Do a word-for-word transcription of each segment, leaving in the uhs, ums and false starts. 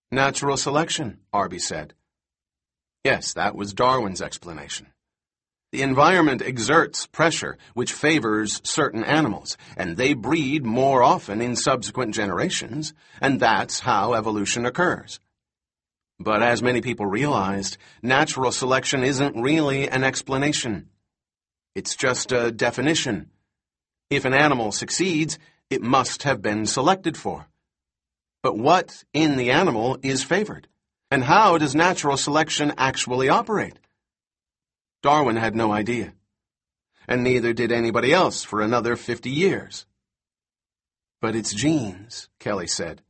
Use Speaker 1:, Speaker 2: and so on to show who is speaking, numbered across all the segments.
Speaker 1: Natural selection, Arby said. Yes, that was Darwin's explanation. The environment exerts pressure which favors certain animals, and they breed more often in subsequent generations, and that's how evolution occurs. But as many people realized, natural selection isn't really an explanation. It's just a definition. If an animal succeeds, it must have been selected for. But what in the animal is favored? And how does natural selection actually operate? Darwin had no idea. And neither did anybody else for another fifty years. But it's genes, Kelly said.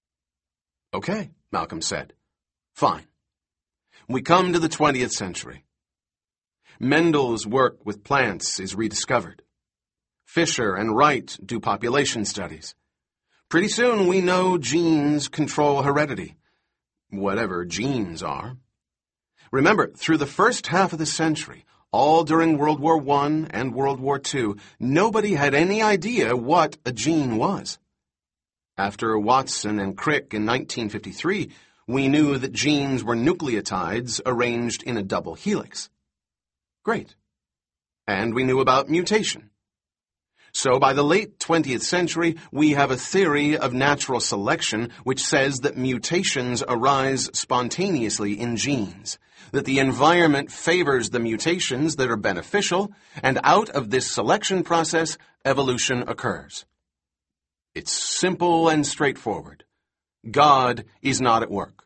Speaker 1: Okay, Malcolm said. Fine. We come to the twentieth century. Mendel's work with plants is rediscovered. Fisher and Wright do population studies. Pretty soon we know genes control heredity, whatever genes are. Remember, through the first half of the century, all during World War One and World War Two, nobody had any idea what a gene was. After Watson and Crick in nineteen fifty-three, we knew that genes were nucleotides arranged in a double helix. Great. And we knew about mutation. So by the late twentieth century, we have a theory of natural selection which says that mutations arise spontaneously in genes, that the environment favors the mutations that are beneficial, and out of this selection process, evolution occurs. It's simple and straightforward. God is not at work.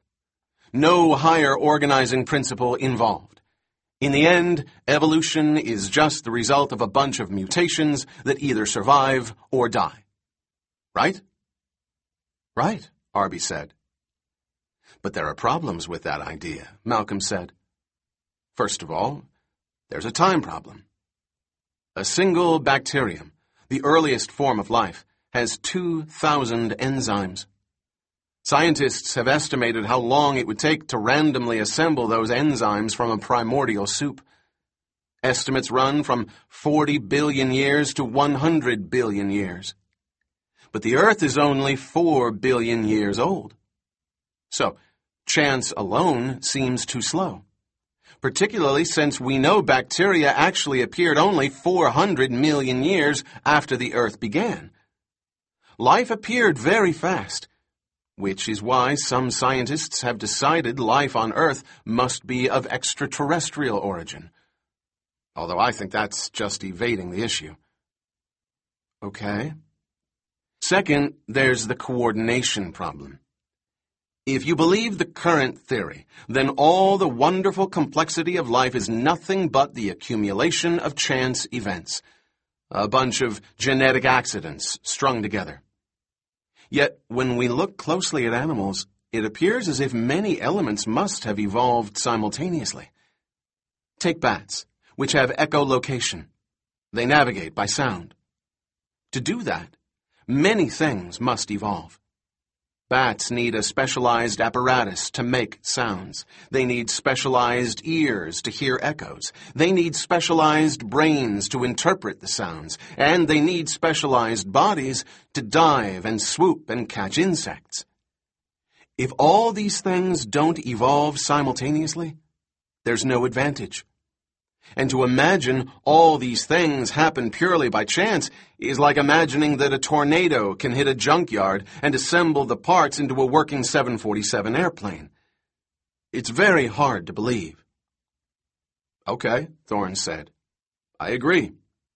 Speaker 1: No higher organizing principle involved. In the end, evolution is just the result of a bunch of mutations that either survive or die. Right? Right, Arby said. But there are problems with that idea, Malcolm said. First of all, there's a time problem. A single bacterium, the earliest form of life, has two thousand enzymes. Scientists have estimated how long it would take to randomly assemble those enzymes from a primordial soup. Estimates run from forty billion years to one hundred billion years. But the Earth is only four billion years old. So, chance alone seems too slow, particularly since we know bacteria actually appeared only four hundred million years after the Earth began. Life appeared very fast, which is why some scientists have decided life on Earth must be of extraterrestrial origin. Although I think that's just evading the issue. Okay. Second, there's the coordination problem. If you believe the current theory, then all the wonderful complexity of life is nothing but the accumulation of chance events, a bunch of genetic accidents strung together. Yet, when we look closely at animals, it appears as if many elements must have evolved simultaneously. Take bats, which have echolocation. They navigate by sound. To do that, many things must evolve. Bats need a specialized apparatus to make sounds. They need specialized ears to hear echoes. They need specialized brains to interpret the sounds. And they need specialized bodies to dive and swoop and catch insects. If all these things don't evolve simultaneously, there's no advantage. And to imagine all these things happen purely by chance is like imagining that a tornado can hit a junkyard and assemble the parts into a working seven forty-seven airplane. It's very hard to believe. Okay, Thorne said. I agree.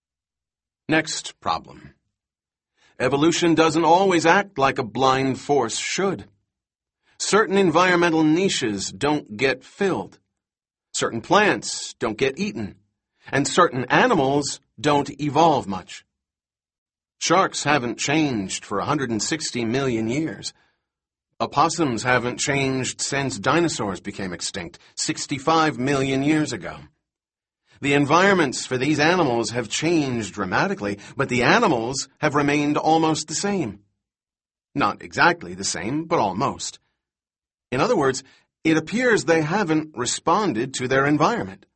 Speaker 1: Next problem. Evolution doesn't always act like a blind force should. Certain environmental niches don't get filled. Certain plants don't get eaten, and certain animals don't evolve much. Sharks haven't changed for one hundred sixty million years. Opossums haven't changed since dinosaurs became extinct sixty-five million years ago. The environments for these animals have changed dramatically, but the animals have remained almost the same. Not exactly the same, but almost. In other words, it appears they haven't responded to their environment.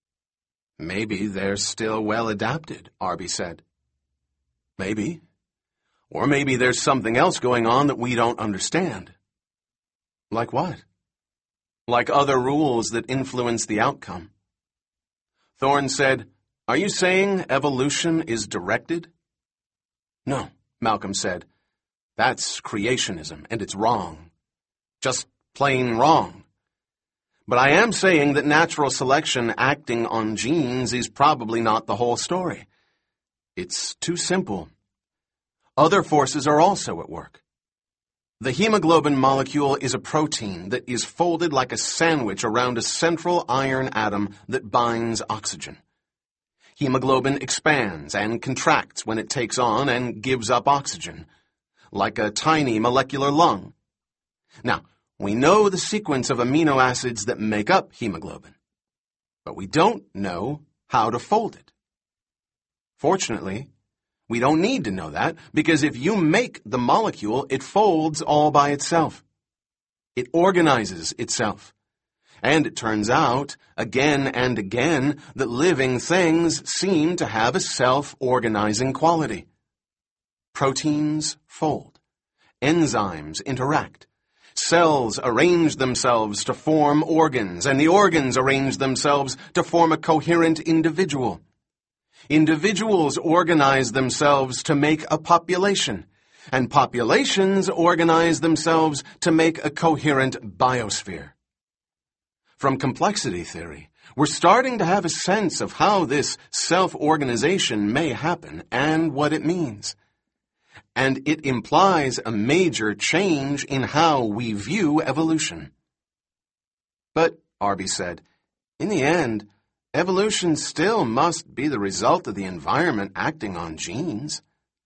Speaker 1: Maybe they're still well adapted, Arby said. Maybe. Or maybe there's something else going on that we don't understand. Like what? Like other rules that influence the outcome. Thorne said, "Are you saying evolution is directed?" "No," Malcolm said. "That's creationism, and it's wrong. Just plain wrong. But I am saying that natural selection acting on genes is probably not the whole story. It's too simple. Other forces are also at work. The hemoglobin molecule is a protein that is folded like a sandwich around a central iron atom that binds oxygen. Hemoglobin expands and contracts when it takes on and gives up oxygen, like a tiny molecular lung. Now, we know the sequence of amino acids that make up hemoglobin, but we don't know how to fold it. Fortunately, we don't need to know that, because if you make the molecule, it folds all by itself. It organizes itself. And it turns out, again and again, that living things seem to have a self-organizing quality. Proteins fold. Enzymes interact. Cells arrange themselves to form organs, and the organs arrange themselves to form a coherent individual. Individuals organize themselves to make a population, and populations organize themselves to make a coherent biosphere. From complexity theory, we're starting to have a sense of how this self-organization may happen and what it means. And it implies a major change in how we view evolution. But, Arby said, in the end, evolution still must be the result of the environment acting on genes.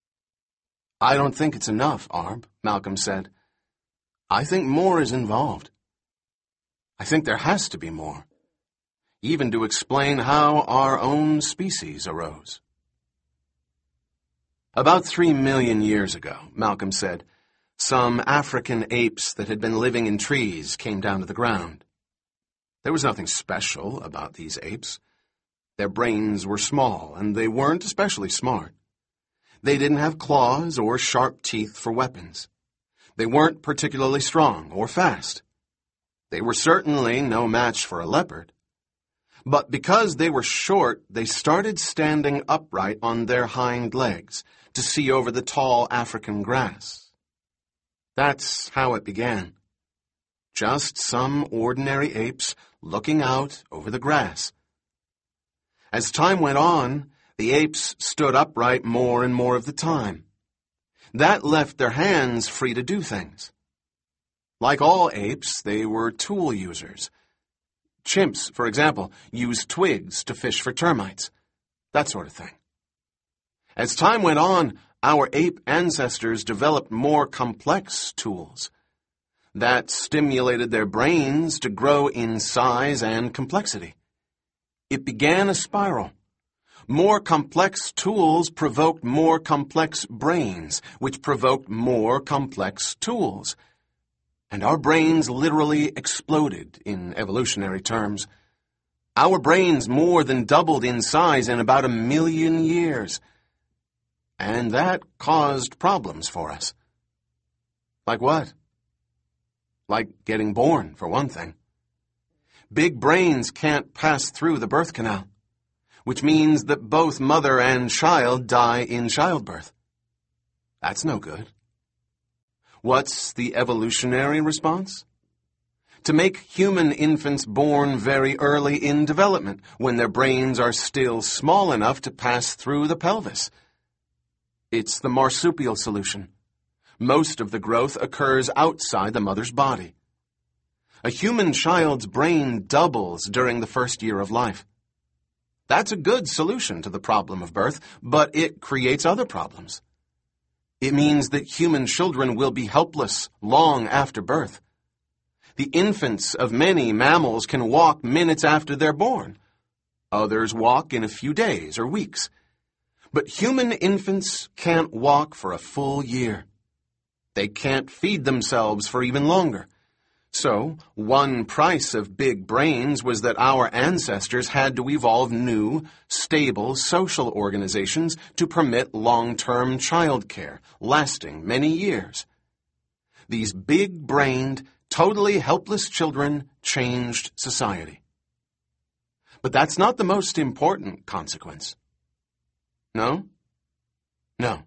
Speaker 1: I don't think it's enough, Arb, Malcolm said. I think more is involved. I think there has to be more, even to explain how our own species arose. About three million years ago, Malcolm said, some African apes that had been living in trees came down to the ground. There was nothing special about these apes. Their brains were small, and they weren't especially smart. They didn't have claws or sharp teeth for weapons. They weren't particularly strong or fast. They were certainly no match for a leopard. But because they were short, they started standing upright on their hind legs to see over the tall African grass. That's how it began. Just some ordinary apes looking out over the grass. As time went on, the apes stood upright more and more of the time. That left their hands free to do things. Like all apes, they were tool users. Chimps, for example, use twigs to fish for termites, that sort of thing. As time went on, our ape ancestors developed more complex tools that stimulated their brains to grow in size and complexity. It began a spiral. More complex tools provoked more complex brains, which provoked more complex tools. And our brains literally exploded in evolutionary terms. Our brains more than doubled in size in about a million years. And that caused problems for us. Like what? Like getting born, for one thing. Big brains can't pass through the birth canal, which means that both mother and child die in childbirth. That's no good. What's the evolutionary response? To make human infants born very early in development, when their brains are still small enough to pass through the pelvis. It's the marsupial solution. Most of the growth occurs outside the mother's body. A human child's brain doubles during the first year of life. That's a good solution to the problem of birth, but it creates other problems. It means that human children will be helpless long after birth. The infants of many mammals can walk minutes after they're born. Others walk in a few days or weeks. But human infants can't walk for a full year. They can't feed themselves for even longer. So, one price of big brains was that our ancestors had to evolve new, stable social organizations to permit long-term childcare, lasting many years. These big-brained, Totally helpless children changed society. But that's not the most important consequence. No? No.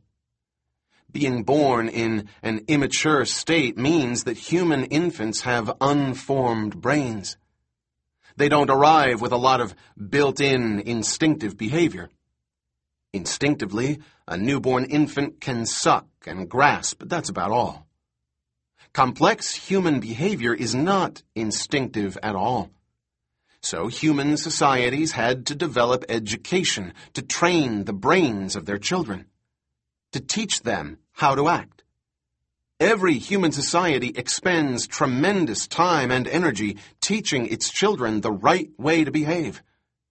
Speaker 1: Being born in an immature state means that human infants have unformed brains. They don't arrive with a lot of built-in instinctive behavior. Instinctively, a newborn infant can suck and grasp, but that's about all. Complex human behavior is not instinctive at all. So human societies had to develop education to train the brains of their children, to teach them how to act. Every human society expends tremendous time and energy teaching its children the right way to behave.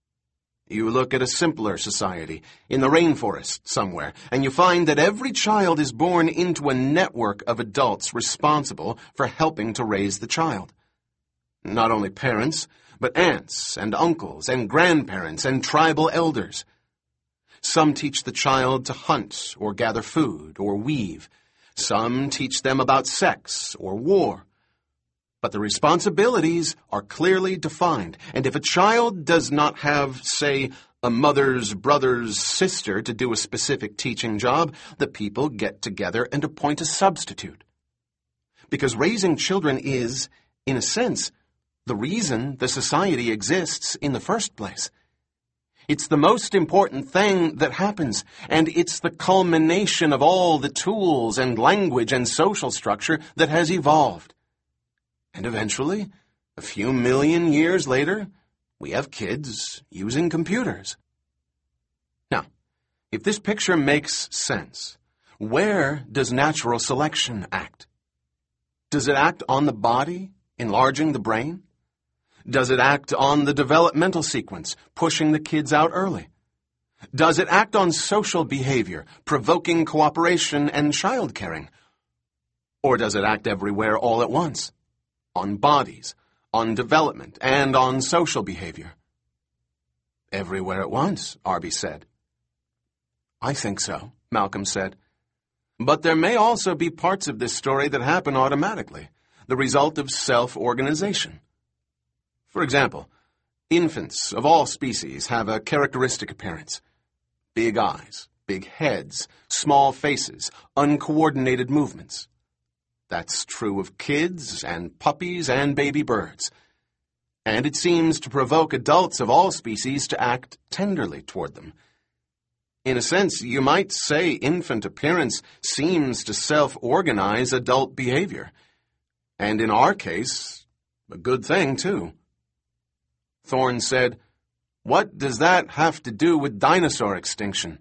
Speaker 1: You look at a simpler society, in the rainforest somewhere, and you find that every child is born into a network of adults responsible for helping to raise the child. Not only parents, but aunts and uncles and grandparents and tribal elders. Some teach the child to hunt or gather food or weave. Some teach them about sex or war. But the responsibilities are clearly defined, and if a child does not have, say, a mother's brother's sister to do a specific teaching job, the people get together and appoint a substitute. Because raising children is, in a sense, the reason the society exists in the first place. It's the most important thing that happens, and it's the culmination of all the tools and language and social structure that has evolved. And eventually, a few million years later, we have kids using computers. Now, if this picture makes sense, where does natural selection act? Does it act on the body, enlarging the brain? Does it act on the developmental sequence, pushing the kids out early? Does it act on social behavior, provoking cooperation and child-caring? Or does it act everywhere all at once? On bodies, on development, and on social behavior? Everywhere at once, Arby said. I think so, Malcolm said. But there may also be parts of this story that happen automatically, the result of self-organization. For example, infants of all species have a characteristic appearance. Big eyes, big heads, small faces, uncoordinated movements. That's true of kids and puppies and baby birds. And it seems to provoke adults of all species to act tenderly toward them. In a sense, you might say infant appearance seems to self-organize adult behavior. And in our case, a good thing, too. Thorne said, "What does that have to do with dinosaur extinction?"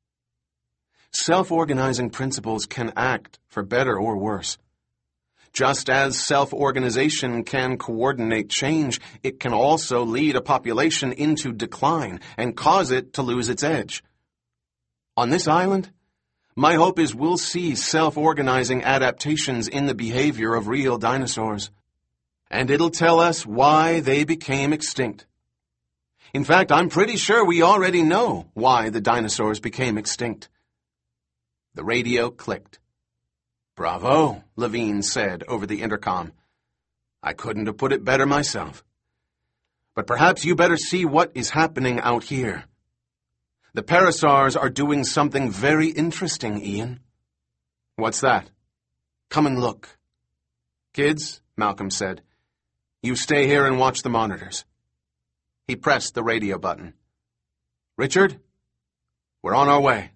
Speaker 1: Self-organizing principles can act for better or worse. Just as self-organization can coordinate change, it can also lead a population into decline and cause it to lose its edge. On this island, my hope is we'll see self-organizing adaptations in the behavior of real dinosaurs. And it'll tell us why they became extinct. In fact, I'm pretty sure we already know why the dinosaurs became extinct. The radio clicked. "Bravo," Levine said over the intercom. "I couldn't have put it better myself. But perhaps you better see what is happening out here. The parasaurs are doing something very interesting, Ian." "What's that?" "Come and look." "Kids," Malcolm said, "you stay here and watch the monitors." He pressed the radio button. "Richard, we're on our way."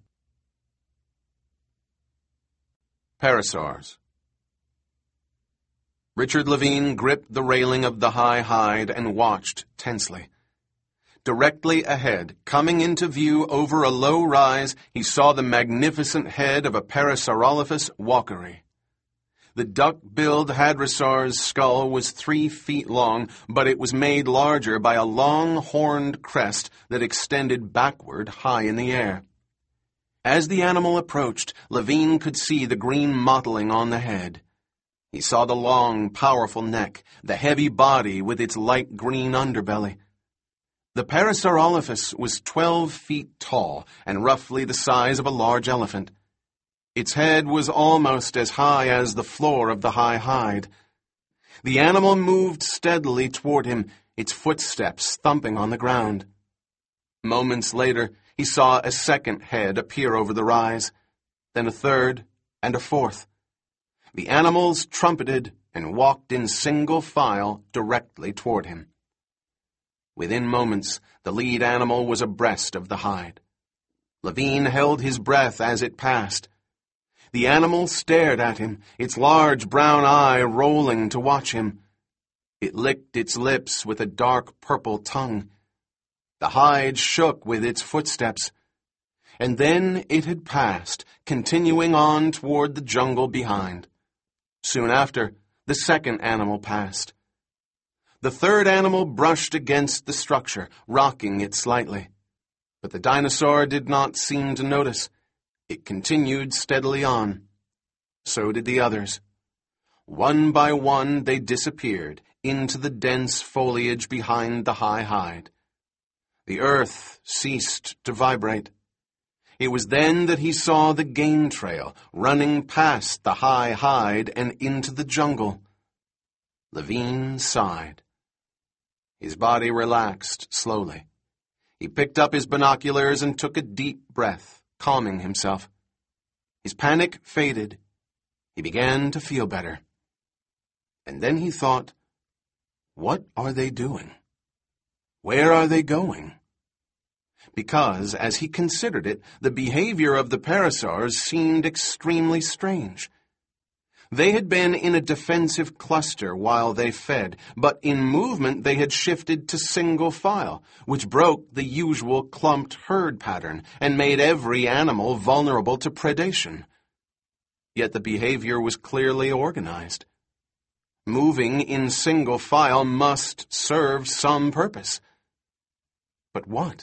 Speaker 1: Parasaurs. Richard Levine gripped the railing of the high hide and watched tensely. Directly ahead, coming into view over a low rise, he saw the magnificent head of a Parasaurolophus walkeri. The duck-billed hadrosaur's skull was three feet long, but it was made larger by a long horned crest that extended backward high in the air. As the animal approached, Levine could see the green mottling on the head. He saw the long, powerful neck, the heavy body with its light green underbelly. The Parasaurolophus was twelve feet tall and roughly the size of a large elephant. Its head was almost as high as the floor of the high hide. The animal moved steadily toward him, its footsteps thumping on the ground. Moments later, he saw a second head appear over the rise, then a third and a fourth. The animals trumpeted and walked in single file directly toward him. Within moments, the lead animal was abreast of the hide. Levine held his breath as it passed. The animal stared at him, its large brown eye rolling to watch him. It licked its lips with a dark purple tongue. The hide shook with its footsteps. And then it had passed, continuing on toward the jungle behind. Soon after, the second animal passed. The third animal brushed against the structure, rocking it slightly. But the dinosaur did not seem to notice. It continued steadily on. So did the others. One by one they disappeared into the dense foliage behind the high hide. The earth ceased to vibrate. It was then that he saw the game trail running past the high hide and into the jungle. Levine sighed. His body relaxed slowly. He picked up his binoculars and took a deep breath, calming himself. His panic faded. He began to feel better. And then he thought, what are they doing? Where are they going? Because, as he considered it, the behavior of the parasaurs seemed extremely strange. They had been in a defensive cluster while they fed, but in movement they had shifted to single file, which broke the usual clumped herd pattern and made every animal vulnerable to predation. Yet the behavior was clearly organized. Moving in single file must serve some purpose. But what?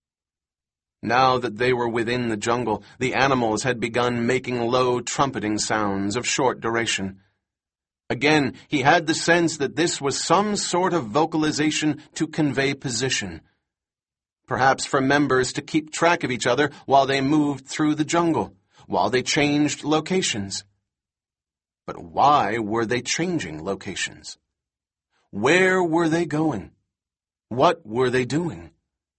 Speaker 1: Now that they were within the jungle, the animals had begun making low trumpeting sounds of short duration. Again, he had the sense that this was some sort of vocalization to convey position. Perhaps for members to keep track of each other while they moved through the jungle, while they changed locations. But why were they changing locations? Where were they going? What were they doing?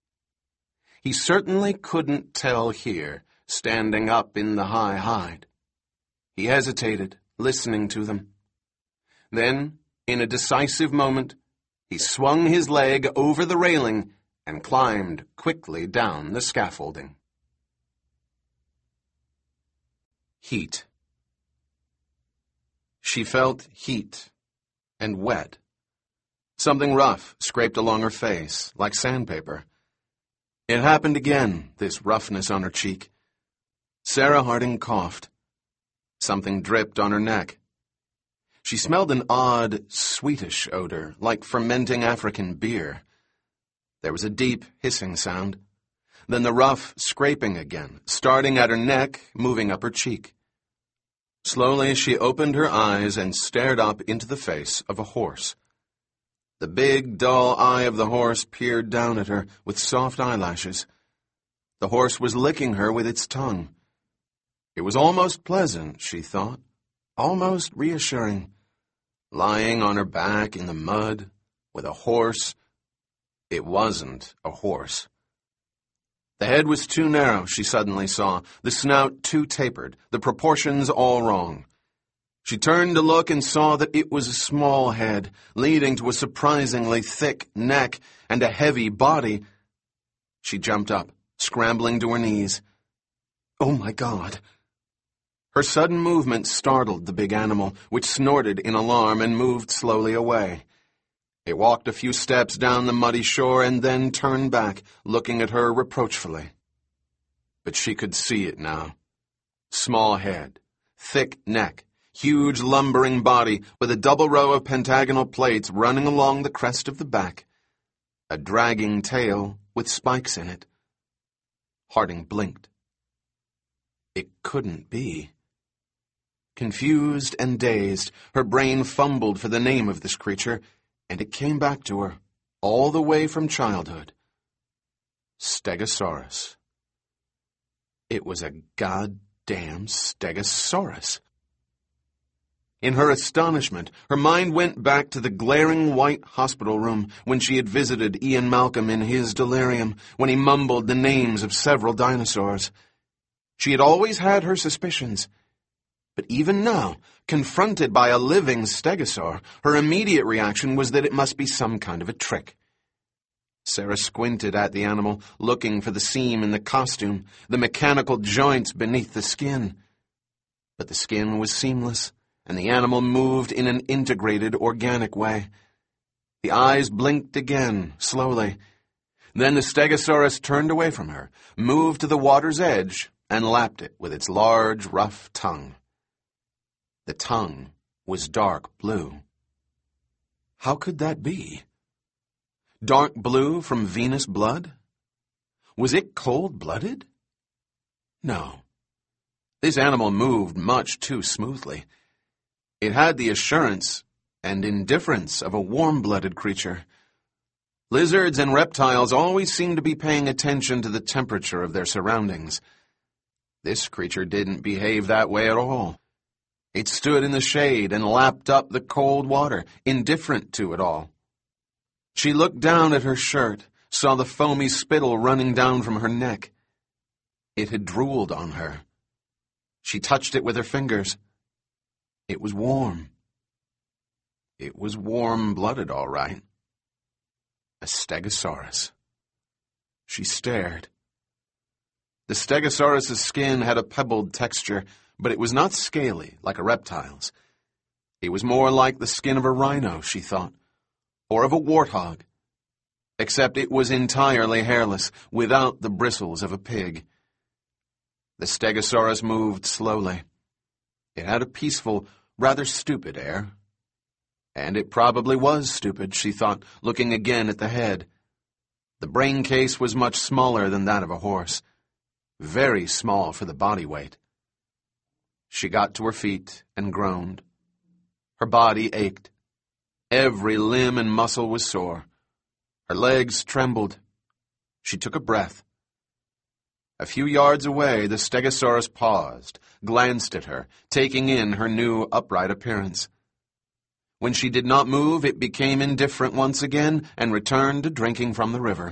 Speaker 1: He certainly couldn't tell here, standing up in the high hide. He hesitated, listening to them. Then, in a decisive moment, he swung his leg over the railing and climbed quickly down the scaffolding. Heat. She felt heat and wet. Something rough scraped along her face, like sandpaper. It happened again, this roughness on her cheek. Sarah Harding coughed. Something dripped on her neck. She smelled an odd, sweetish odor, like fermenting African beer. There was a deep, hissing sound. Then the rough scraping again, starting at her neck, moving up her cheek. Slowly she opened her eyes and stared up into the face of a horse. The big, dull eye of the horse peered down at her with soft eyelashes. The horse was licking her with its tongue. It was almost pleasant, she thought, almost reassuring. Lying on her back in the mud, with a horse. It wasn't a horse. The head was too narrow, she suddenly saw, the snout too tapered, the proportions all wrong. She turned to look and saw that it was a small head, leading to a surprisingly thick neck and a heavy body. She jumped up, scrambling to her knees. Oh, my God! Her sudden movement startled the big animal, which snorted in alarm and moved slowly away. It walked a few steps down the muddy shore and then turned back, looking at her reproachfully. But she could see it now. Small head, thick neck, huge lumbering body with a double row of pentagonal plates running along the crest of the back. A dragging tail with spikes in it. Harding blinked. It couldn't be. Confused and dazed, her brain fumbled for the name of this creature, and it came back to her, all the way from childhood. Stegosaurus. It was a goddamn Stegosaurus. In her astonishment, her mind went back to the glaring white hospital room when she had visited Ian Malcolm in his delirium, when he mumbled the names of several dinosaurs. She had always had her suspicions, but even now, confronted by a living stegosaur, her immediate reaction was that it must be some kind of a trick. Sarah squinted at the animal, looking for the seam in the costume, the mechanical joints beneath the skin. But the skin was seamless, and the animal moved in an integrated, organic way. The eyes blinked again, slowly. Then the Stegosaurus turned away from her, moved to the water's edge, and lapped it with its large, rough tongue. The tongue was dark blue. How could that be? Dark blue from venous blood? Was it cold-blooded? No. This animal moved much too smoothly. It had the assurance and indifference of a warm-blooded creature. Lizards and reptiles always seem to be paying attention to the temperature of their surroundings. This creature didn't behave that way at all. It stood in the shade and lapped up the cold water, indifferent to it all. She looked down at her shirt, saw the foamy spittle running down from her neck. It had drooled on her. She touched it with her fingers. It was warm. It was warm-blooded, all right. A Stegosaurus. She stared. The Stegosaurus's skin had a pebbled texture, but it was not scaly like a reptile's. It was more like the skin of a rhino, she thought, or of a warthog, except it was entirely hairless, without the bristles of a pig. The Stegosaurus moved slowly. It had a peaceful, rather stupid air. And it probably was stupid, she thought, looking again at the head. The brain case was much smaller than that of a horse, very small for the body weight. She got to her feet and groaned. Her body ached. Every limb and muscle was sore. Her legs trembled. She took a breath. A few yards away, the Stegosaurus paused, glanced at her, taking in her new upright appearance. When she did not move, it became indifferent once again and returned to drinking from the river.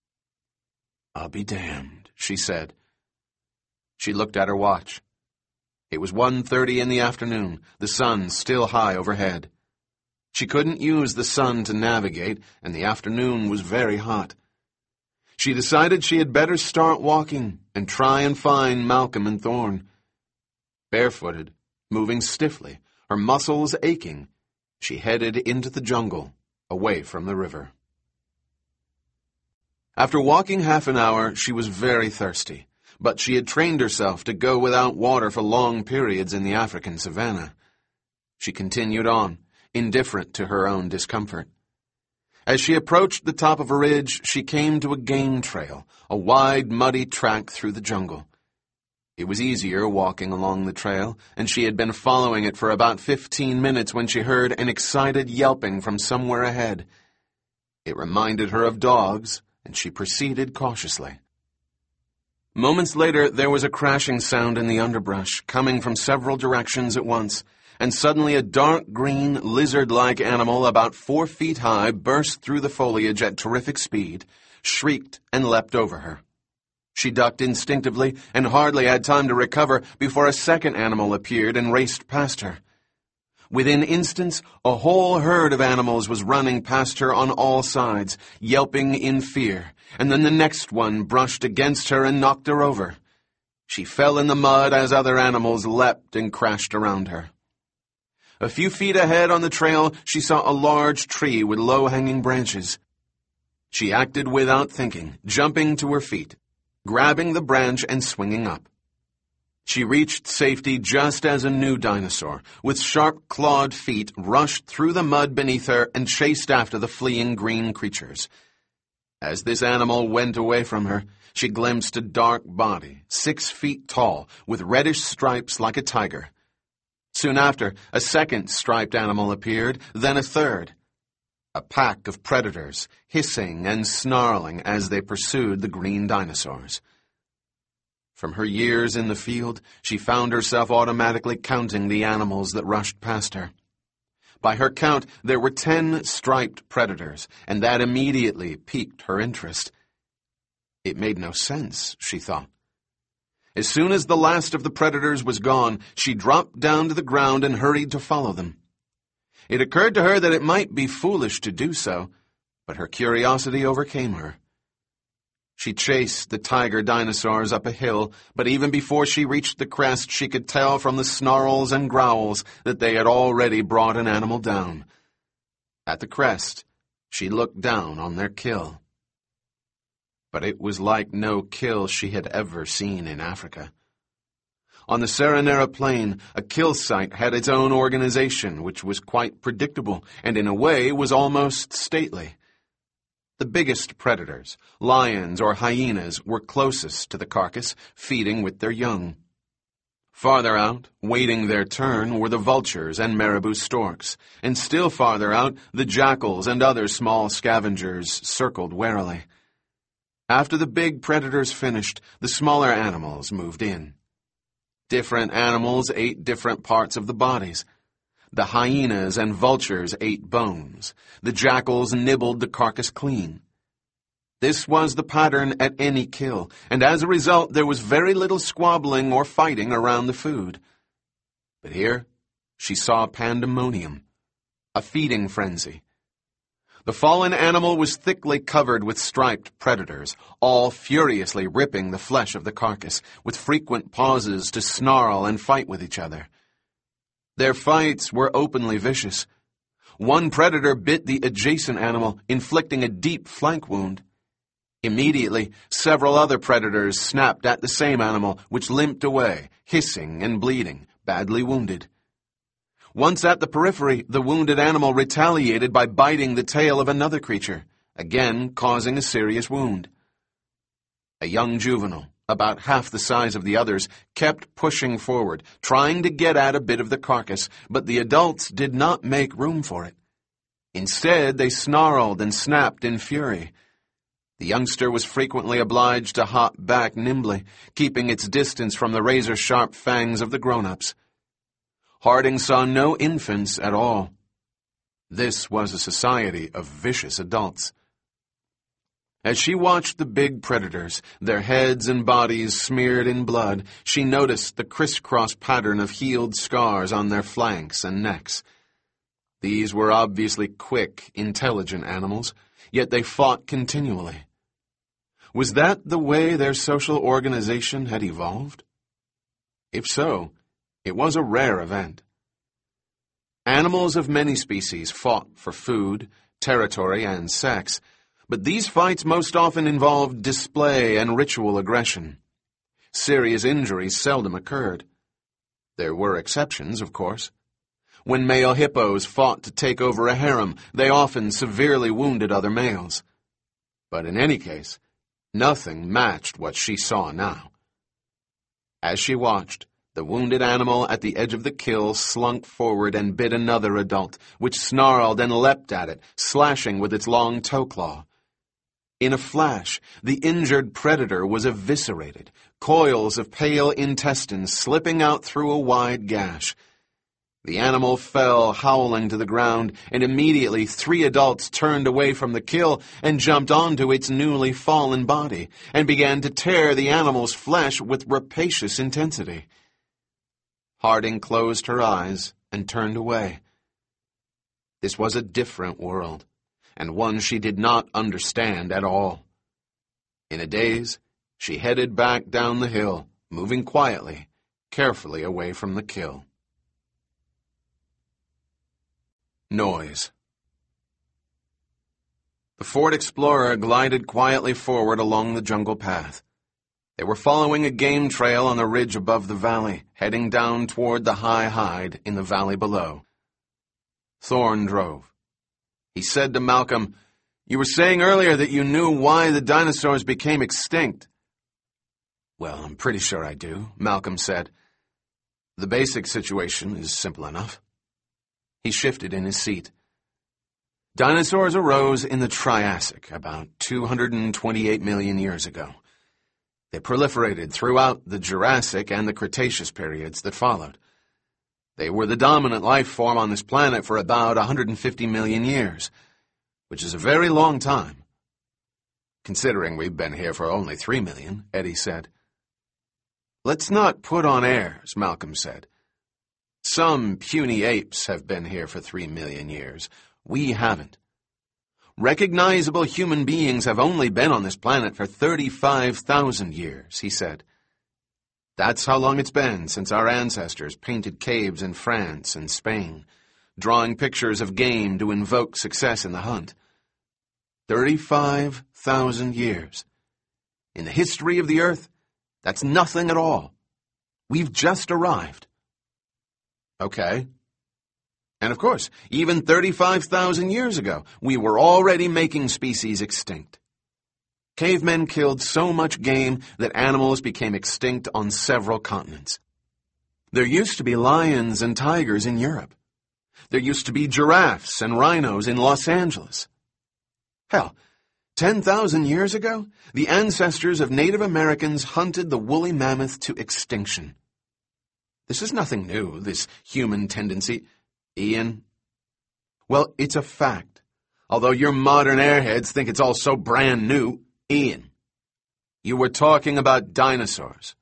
Speaker 1: "I'll be damned," she said. She looked at her watch. It was one thirty in the afternoon, the sun still high overhead. She couldn't use the sun to navigate, and the afternoon was very hot. She decided she had better start walking and try and find Malcolm and Thorne. Barefooted, moving stiffly, her muscles aching, she headed into the jungle, away from the river. After walking half an hour, she was very thirsty, but she had trained herself to go without water for long periods in the African savanna. She continued on, indifferent to her own discomfort. As she approached the top of a ridge, she came to a game trail, a wide, muddy track through the jungle. It was easier walking along the trail, and she had been following it for about fifteen minutes when she heard an excited yelping from somewhere ahead. It reminded her of dogs, and she proceeded cautiously. Moments later, there was a crashing sound in the underbrush, coming from several directions at once, and suddenly a dark green, lizard-like animal about four feet high burst through the foliage at terrific speed, shrieked, and leapt over her. She ducked instinctively and hardly had time to recover before a second animal appeared and raced past her. Within instants, a whole herd of animals was running past her on all sides, yelping in fear, and then the next one brushed against her and knocked her over. She fell in the mud as other animals leapt and crashed around her. A few feet ahead on the trail, she saw a large tree with low-hanging branches. She acted without thinking, jumping to her feet, grabbing the branch and swinging up. She reached safety just as a new dinosaur, with sharp-clawed feet, rushed through the mud beneath her and chased after the fleeing green creatures. As this animal went away from her, she glimpsed a dark body, six feet tall, with reddish stripes like a tiger. Soon after, a second striped animal appeared, then a third. A pack of predators, hissing and snarling as they pursued the green dinosaurs. From her years in the field, she found herself automatically counting the animals that rushed past her. By her count, there were ten striped predators, and that immediately piqued her interest. It made no sense, she thought. As soon as the last of the predators was gone, she dropped down to the ground and hurried to follow them. It occurred to her that it might be foolish to do so, but her curiosity overcame her. She chased the tiger dinosaurs up a hill, but even before she reached the crest, she could tell from the snarls and growls that they had already brought an animal down. At the crest, she looked down on their kill. But it was like no kill she had ever seen in Africa. On the Serenera Plain, a kill site had its own organization, which was quite predictable and in a way was almost stately. The biggest predators, lions or hyenas, were closest to the carcass, feeding with their young. Farther out, waiting their turn, were the vultures and marabou storks, and still farther out, the jackals and other small scavengers circled warily. After the big predators finished, the smaller animals moved in. Different animals ate different parts of the bodies. The hyenas and vultures ate bones. The jackals nibbled the carcass clean. This was the pattern at any kill, and as a result there was very little squabbling or fighting around the food. But here she saw pandemonium, a feeding frenzy. The fallen animal was thickly covered with striped predators, all furiously ripping the flesh of the carcass, with frequent pauses to snarl and fight with each other. Their fights were openly vicious. One predator bit the adjacent animal, inflicting a deep flank wound. Immediately, several other predators snapped at the same animal, which limped away, hissing and bleeding, badly wounded. Once at the periphery, the wounded animal retaliated by biting the tail of another creature, again causing a serious wound. A young juvenile, about half the size of the others, kept pushing forward, trying to get at a bit of the carcass, but the adults did not make room for it. Instead, they snarled and snapped in fury. The youngster was frequently obliged to hop back nimbly, keeping its distance from the razor-sharp fangs of the grown-ups. Harding saw no infants at all. This was a society of vicious adults. As she watched the big predators, their heads and bodies smeared in blood, she noticed the crisscross pattern of healed scars on their flanks and necks. These were obviously quick, intelligent animals, yet they fought continually. Was that the way their social organization had evolved? If so, it was a rare event. Animals of many species fought for food, territory, and sex, but these fights most often involved display and ritual aggression. Serious injuries seldom occurred. There were exceptions, of course. When male hippos fought to take over a harem, they often severely wounded other males. But in any case, nothing matched what she saw now. As she watched, the wounded animal at the edge of the kill slunk forward and bit another adult, which snarled and leapt at it, slashing with its long toe claw. In a flash, the injured predator was eviscerated, coils of pale intestines slipping out through a wide gash. The animal fell howling to the ground, and immediately three adults turned away from the kill and jumped onto its newly fallen body, and began to tear the animal's flesh with rapacious intensity. Harding closed her eyes and turned away. This was a different world, and one she did not understand at all. In a daze, she headed back down the hill, moving quietly, carefully away from the kill. Noise. The Ford Explorer glided quietly forward along the jungle path. They were following a game trail on the ridge above the valley, heading down toward the high hide in the valley below. Thorne drove. He said to Malcolm, "You were saying earlier that you knew why the dinosaurs became extinct." "Well, I'm pretty sure I do," Malcolm said. "The basic situation is simple enough." He shifted in his seat. Dinosaurs arose in the Triassic about two hundred twenty-eight million years ago. They proliferated throughout the Jurassic and the Cretaceous periods that followed. They were the dominant life form on this planet for about one hundred fifty million years, which is a very long time. Considering we've been here for only three million, Eddie said. Let's not put on airs, Malcolm said. Some puny apes have been here for three million years. We haven't. Recognizable human beings have only been on this planet for thirty-five thousand years, he said. That's how long it's been since our ancestors painted caves in France and Spain, drawing pictures of game to invoke success in the hunt. Thirty-five thousand years. In the history of the Earth, that's nothing at all. We've just arrived. Okay. And of course, even thirty-five thousand years ago, we were already making species extinct. Cavemen killed so much game that animals became extinct on several continents. There used to be lions and tigers in Europe. There used to be giraffes and rhinos in Los Angeles. Hell, ten thousand years ago, the ancestors of Native Americans hunted the woolly mammoth to extinction. This is nothing new, this human tendency, Ian. Well, it's a fact, although your modern airheads think it's all so brand new. Ian, you were talking about dinosaurs.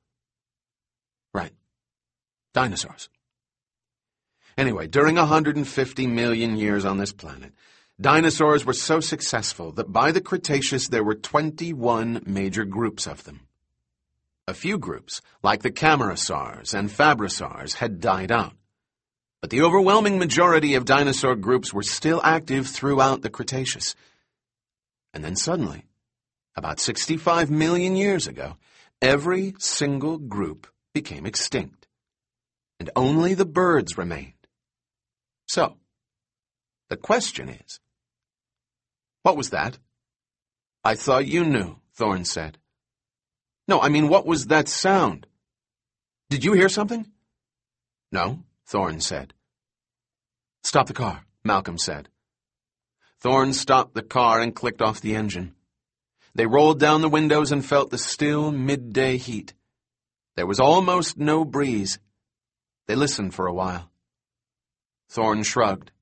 Speaker 1: Right. Dinosaurs. Anyway, during one hundred fifty million years on this planet, dinosaurs were so successful that by the Cretaceous there were twenty-one major groups of them. A few groups, like the Camarasaurs and Fabrasaurs, had died out. But the overwhelming majority of dinosaur groups were still active throughout the Cretaceous. And then suddenly, about sixty-five million years ago, every single group became extinct, and only the birds remained. So, the question is, what was that? I thought you knew, Thorne said. No, I mean, what was that sound? Did you hear something? No, Thorne said. Stop the car, Malcolm said. Thorne stopped the car and clicked off the engine. They rolled down the windows and felt the still midday heat. There was almost no breeze. They listened for a while. Thorne shrugged.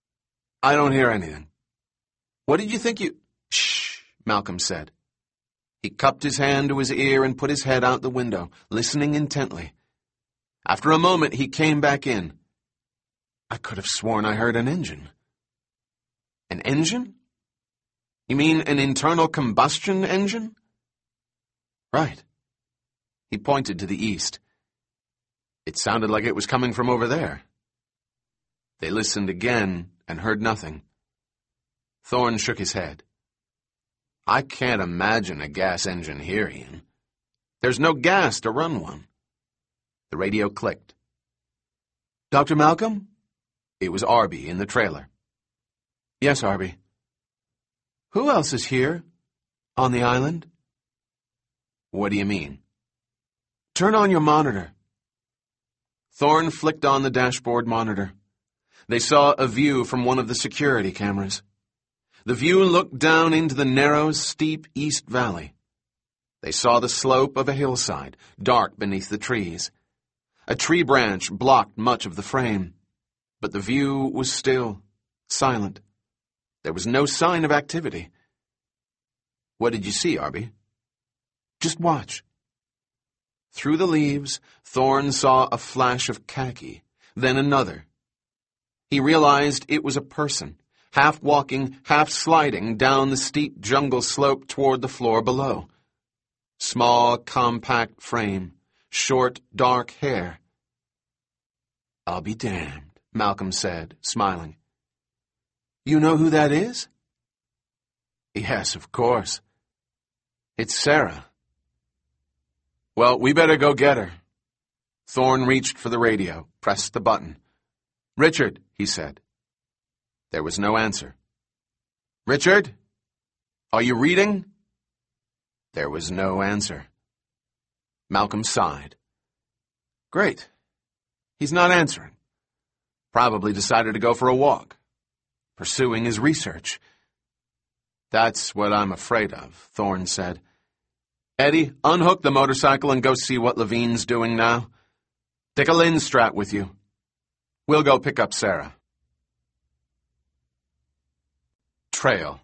Speaker 1: I don't hear anything. What did you think you... Shh, Malcolm said. He cupped his hand to his ear and put his head out the window, listening intently. After a moment, he came back in. I could have sworn I heard an engine. An engine? You mean an internal combustion engine? Right. He pointed to the east. It sounded like it was coming from over there. They listened again and heard nothing. Thorne shook his head. I can't imagine a gas engine here, Ian. There's no gas to run one. The radio clicked. Doctor Malcolm? It was Arby in the trailer. Yes, Arby. Who else is here? On the island? What do you mean? Turn on your monitor. Thorne flicked on the dashboard monitor. They saw a view from one of the security cameras. The view looked down into the narrow, steep East Valley. They saw the slope of a hillside, dark beneath the trees. A tree branch blocked much of the frame, but the view was still, silent. There was no sign of activity. What did you see, Arby? Just watch. Through the leaves, Thorne saw a flash of khaki, then another. He realized it was a person, half walking, half sliding down the steep jungle slope toward the floor below. Small, compact frame, short, dark hair. I'll be damned, Malcolm said, smiling. You know who that is? Yes, of course. It's Sarah. Well, we better go get her. Thorne reached for the radio, pressed the button. Richard, he said. There was no answer. Richard? Are you reading? There was no answer. Malcolm sighed. Great. He's not answering. Probably decided to go for a walk. Pursuing his research. That's what I'm afraid of, Thorne said. Eddie, unhook the motorcycle and go see what Levine's doing now. Take a lens strap with you. We'll go pick up Sarah. Trail.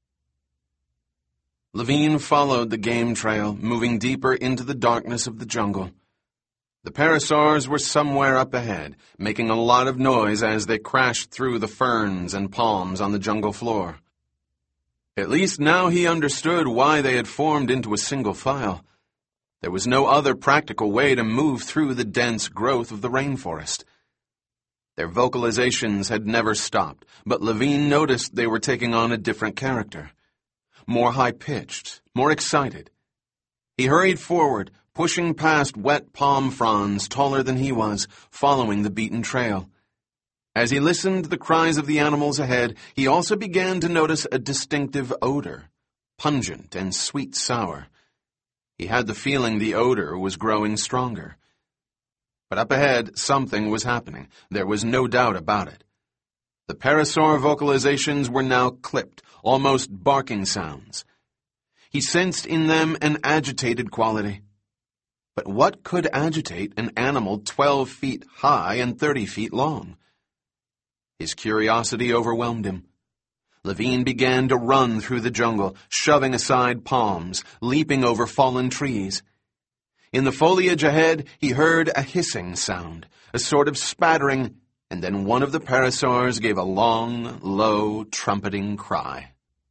Speaker 1: Levine followed the game trail, moving deeper into the darkness of the jungle. The parasaurs were somewhere up ahead, making a lot of noise as they crashed through the ferns and palms on the jungle floor. At least now he understood why they had formed into a single file. There was no other practical way to move through the dense growth of the rainforest. Their vocalizations had never stopped, but Levine noticed they were taking on a different character. More high-pitched, more excited. He hurried forward, pushing past wet palm fronds taller than he was, following the beaten trail. As he listened to the cries of the animals ahead, he also began to notice a distinctive odor, pungent and sweet-sour. He had the feeling the odor was growing stronger. But up ahead, something was happening. There was no doubt about it. The parasaur vocalizations were now clipped, almost barking sounds. He sensed in them an agitated quality. But what could agitate an animal twelve feet high and thirty feet long? His curiosity overwhelmed him. Levine began to run through the jungle, shoving aside palms, leaping over fallen trees. In the foliage ahead, he heard a hissing sound, a sort of spattering, and then one of the parasaurs gave a long, low, trumpeting cry.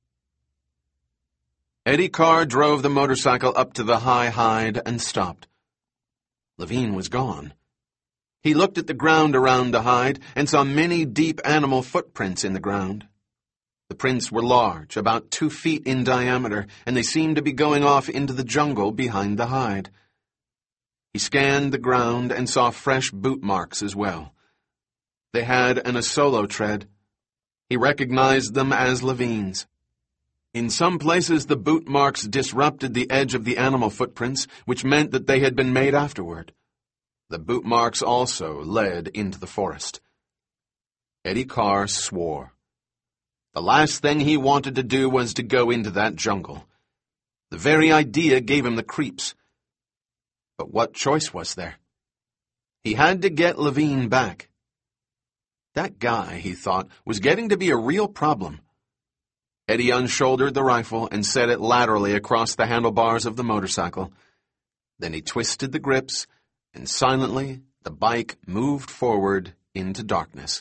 Speaker 1: Eddie Carr drove the motorcycle up to the high hide and stopped. Levine was gone. He looked at the ground around the hide and saw many deep animal footprints in the ground. The prints were large, about two feet in diameter, and they seemed to be going off into the jungle behind the hide. He scanned the ground and saw fresh boot marks as well. They had an Asolo tread. He recognized them as Levine's. In some places, the boot marks disrupted the edge of the animal footprints, which meant that they had been made afterward. The boot marks also led into the forest. Eddie Carr swore. The last thing he wanted to do was to go into that jungle. The very idea gave him the creeps. But what choice was there? He had to get Levine back. That guy, he thought, was getting to be a real problem. Eddie unshouldered the rifle and set it laterally across the handlebars of the motorcycle. Then he twisted the grips, and silently the bike moved forward into darkness.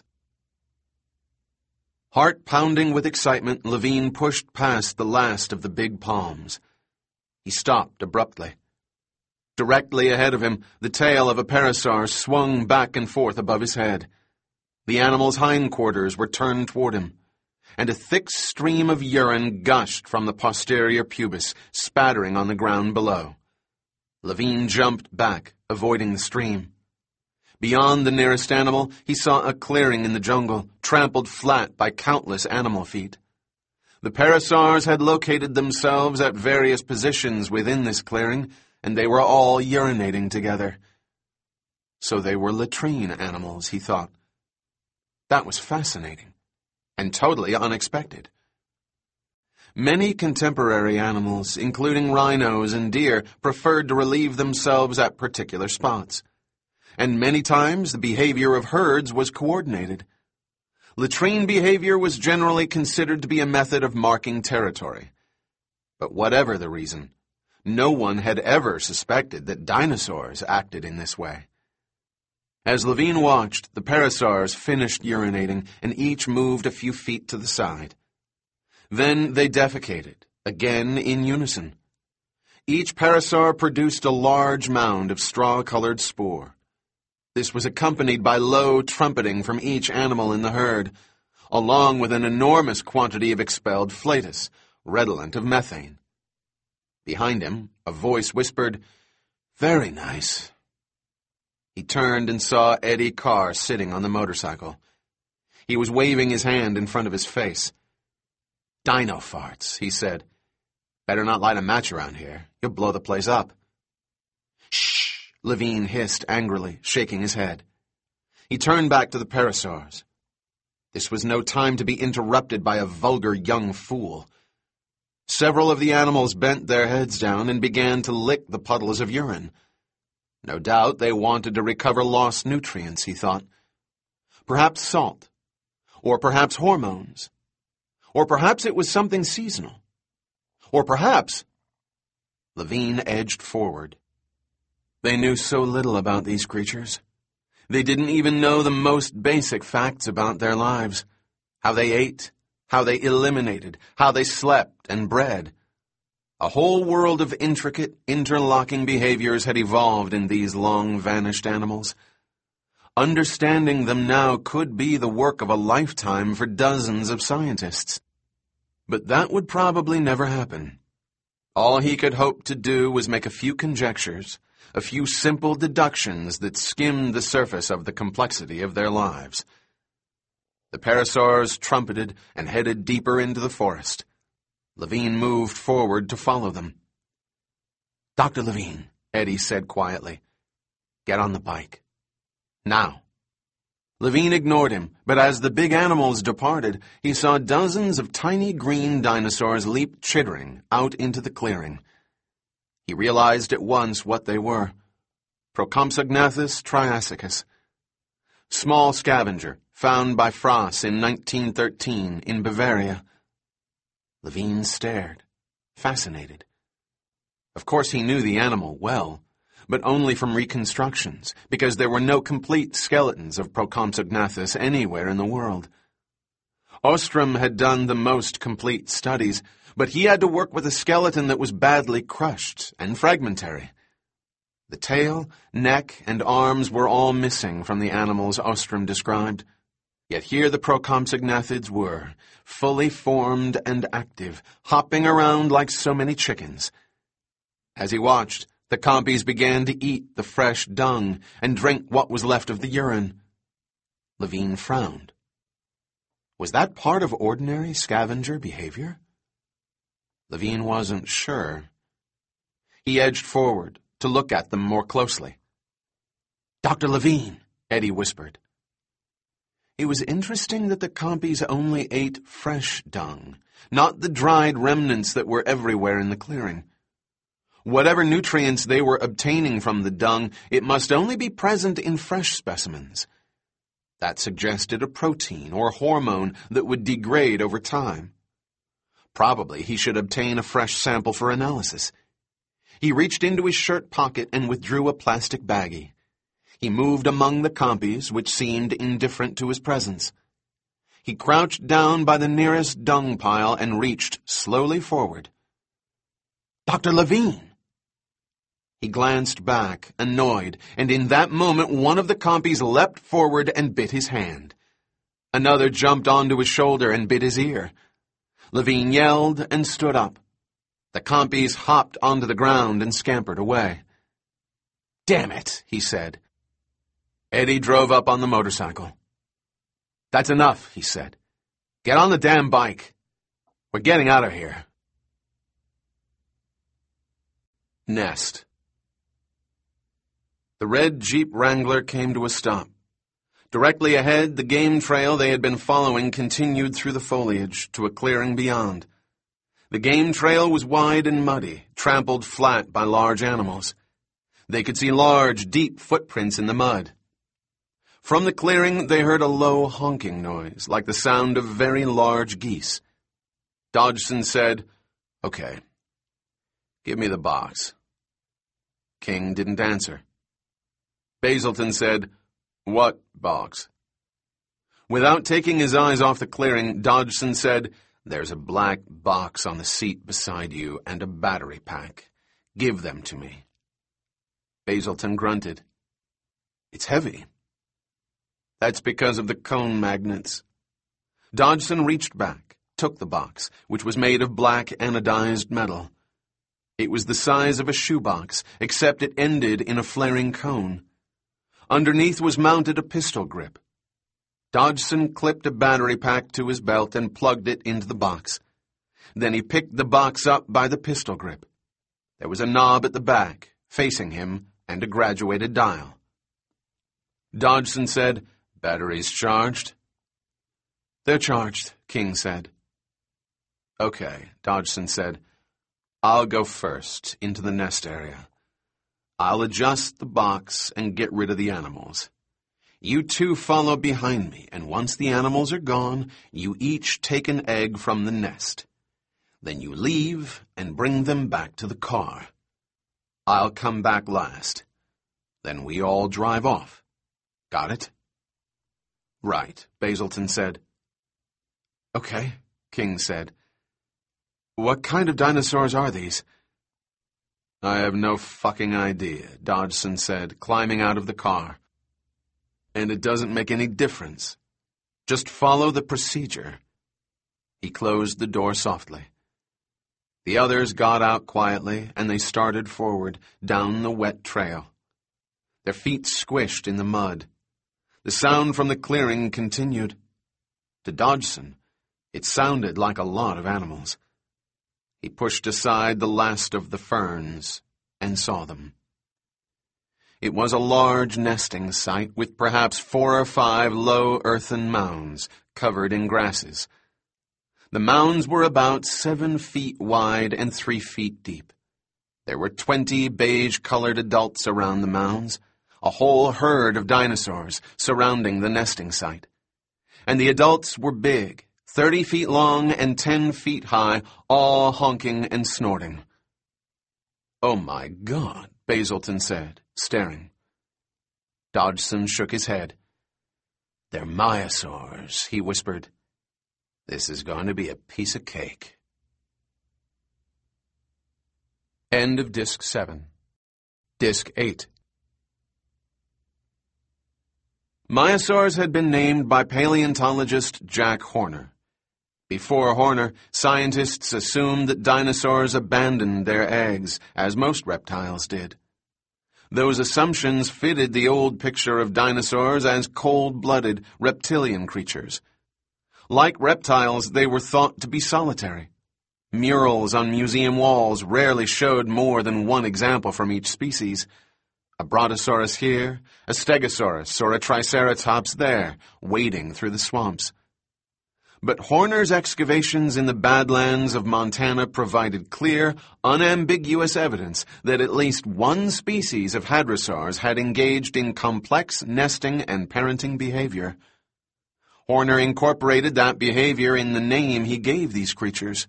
Speaker 1: Heart pounding with excitement, Levine pushed past the last of the big palms. He stopped abruptly. Directly ahead of him, the tail of a parasaur swung back and forth above his head. The animal's hindquarters were turned toward him, and a thick stream of urine gushed from the posterior pubis, spattering on the ground below. Levine jumped back, avoiding the stream. Beyond the nearest animal, he saw a clearing in the jungle, trampled flat by countless animal feet. The parasaurs had located themselves at various positions within this clearing, and they were all urinating together. So they were latrine animals, he thought. That was fascinating, and totally unexpected. Many contemporary animals, including rhinos and deer, preferred to relieve themselves at particular spots. And many times the behavior of herds was coordinated. Latrine behavior was generally considered to be a method of marking territory. But whatever the reason, no one had ever suspected that dinosaurs acted in this way. As Levine watched, the parasaurs finished urinating, and each moved a few feet to the side. Then they defecated, again in unison. Each parasaur produced a large mound of straw-colored spore. This was accompanied by low trumpeting from each animal in the herd, along with an enormous quantity of expelled flatus, redolent of methane. Behind him, a voice whispered, "Very nice." He turned and saw Eddie Carr sitting on the motorcycle. He was waving his hand in front of his face. "Dino farts," he said. "Better not light a match around here. You'll blow the place up." "Shh," Levine hissed angrily, shaking his head. He turned back to the parasaurs. This was no time to be interrupted by a vulgar young fool. Several of the animals bent their heads down and began to lick the puddles of urine. No doubt they wanted to recover lost nutrients, he thought. Perhaps salt. Or perhaps hormones. Or perhaps it was something seasonal. Or perhaps... Levine edged forward. They knew so little about these creatures. They didn't even know the most basic facts about their lives. How they ate, how they eliminated, how they slept and bred. A whole world of intricate, interlocking behaviors had evolved in these long-vanished animals. Understanding them now could be the work of a lifetime for dozens of scientists. But that would probably never happen. All he could hope to do was make a few conjectures, a few simple deductions that skimmed the surface of the complexity of their lives. The parasaurs trumpeted and headed deeper into the forest. Levine moved forward to follow them. "Doctor Levine," Eddie said quietly, "get on the bike. Now." Levine ignored him, but as the big animals departed, he saw dozens of tiny green dinosaurs leap chittering out into the clearing. He realized at once what they were. Procompsognathus triassicus. Small scavenger, found by Frass in nineteen thirteen in Bavaria. Levine stared, fascinated. Of course he knew the animal well, but only from reconstructions, because there were no complete skeletons of Procompsognathus anywhere in the world. Ostrom had done the most complete studies, but he had to work with a skeleton that was badly crushed and fragmentary. The tail, neck, and arms were all missing from the animals Ostrom described. Yet here the Procompsognathids were, fully formed and active, hopping around like so many chickens. As he watched, the compies began to eat the fresh dung and drink what was left of the urine. Levine frowned. Was that part of ordinary scavenger behavior? Levine wasn't sure. He edged forward to look at them more closely. "Doctor Levine," Eddie whispered. It was interesting that the compies only ate fresh dung, not the dried remnants that were everywhere in the clearing. Whatever nutrients they were obtaining from the dung, it must only be present in fresh specimens. That suggested a protein or hormone that would degrade over time. Probably he should obtain a fresh sample for analysis. He reached into his shirt pocket and withdrew a plastic baggie. He moved among the compies, which seemed indifferent to his presence. He crouched down by the nearest dung pile and reached slowly forward. "Doctor Levine!" He glanced back, annoyed, and in that moment one of the compies leapt forward and bit his hand. Another jumped onto his shoulder and bit his ear. Levine yelled and stood up. The compies hopped onto the ground and scampered away. "Damn it," he said. Eddie drove up on the motorcycle. "That's enough," he said. "Get on the damn bike. We're getting out of here." Nest. The red Jeep Wrangler came to a stop. Directly ahead, the game trail they had been following continued through the foliage to a clearing beyond. The game trail was wide and muddy, trampled flat by large animals. They could see large, deep footprints in the mud. From the clearing, they heard a low honking noise, like the sound of very large geese. Dodgson said, "Okay, give me the box." King didn't answer. Basilton said, "What box?" Without taking his eyes off the clearing, Dodgson said, "There's a black box on the seat beside you and a battery pack. Give them to me." Basilton grunted. "It's heavy." "That's because of the cone magnets." Dodgson reached back, took the box, which was made of black anodized metal. It was the size of a shoebox, except it ended in a flaring cone. Underneath was mounted a pistol grip. Dodgson clipped a battery pack to his belt and plugged it into the box. Then he picked the box up by the pistol grip. There was a knob at the back, facing him, and a graduated dial. Dodgson said, "Batteries charged?" "They're charged," King said. Okay, Dodgson said. I'll go first, into the nest area. I'll adjust the box and get rid of the animals. You two follow behind me, and once the animals are gone, you each take an egg from the nest. Then you leave and bring them back to the car. I'll come back last. Then we all drive off. Got it? Right, Basilton said. Okay, King said. What kind of dinosaurs are these? I have no fucking idea, Dodgson said, climbing out of the car. And it doesn't make any difference. Just follow the procedure. He closed the door softly. The others got out quietly, and they started forward, down the wet trail. Their feet squished in the mud. The sound from the clearing continued. To Dodgson, it sounded like a lot of animals. He pushed aside the last of the ferns and saw them. It was a large nesting site with perhaps four or five low earthen mounds covered in grasses. The mounds were about seven feet wide and three feet deep. There were twenty beige-colored adults around the mounds, a whole herd of dinosaurs surrounding the nesting site. And the adults were big, thirty feet long and ten feet high, all honking and snorting. Oh my God, Basilton said, staring. Dodgson shook his head. They're myosaurs, he whispered. This is going to be a piece of cake. End of Disc seven. Disc eight. Myosaurs had been named by paleontologist Jack Horner. Before Horner, scientists assumed that dinosaurs abandoned their eggs, as most reptiles did. Those assumptions fitted the old picture of dinosaurs as cold-blooded, reptilian creatures. Like reptiles, they were thought to be solitary. Murals on museum walls rarely showed more than one example from each species. A brontosaurus here, a stegosaurus or a triceratops there, wading through the swamps. But Horner's excavations in the Badlands of Montana provided clear, unambiguous evidence that at least one species of hadrosaurs had engaged in complex nesting and parenting behavior. Horner incorporated that behavior in the name he gave these creatures.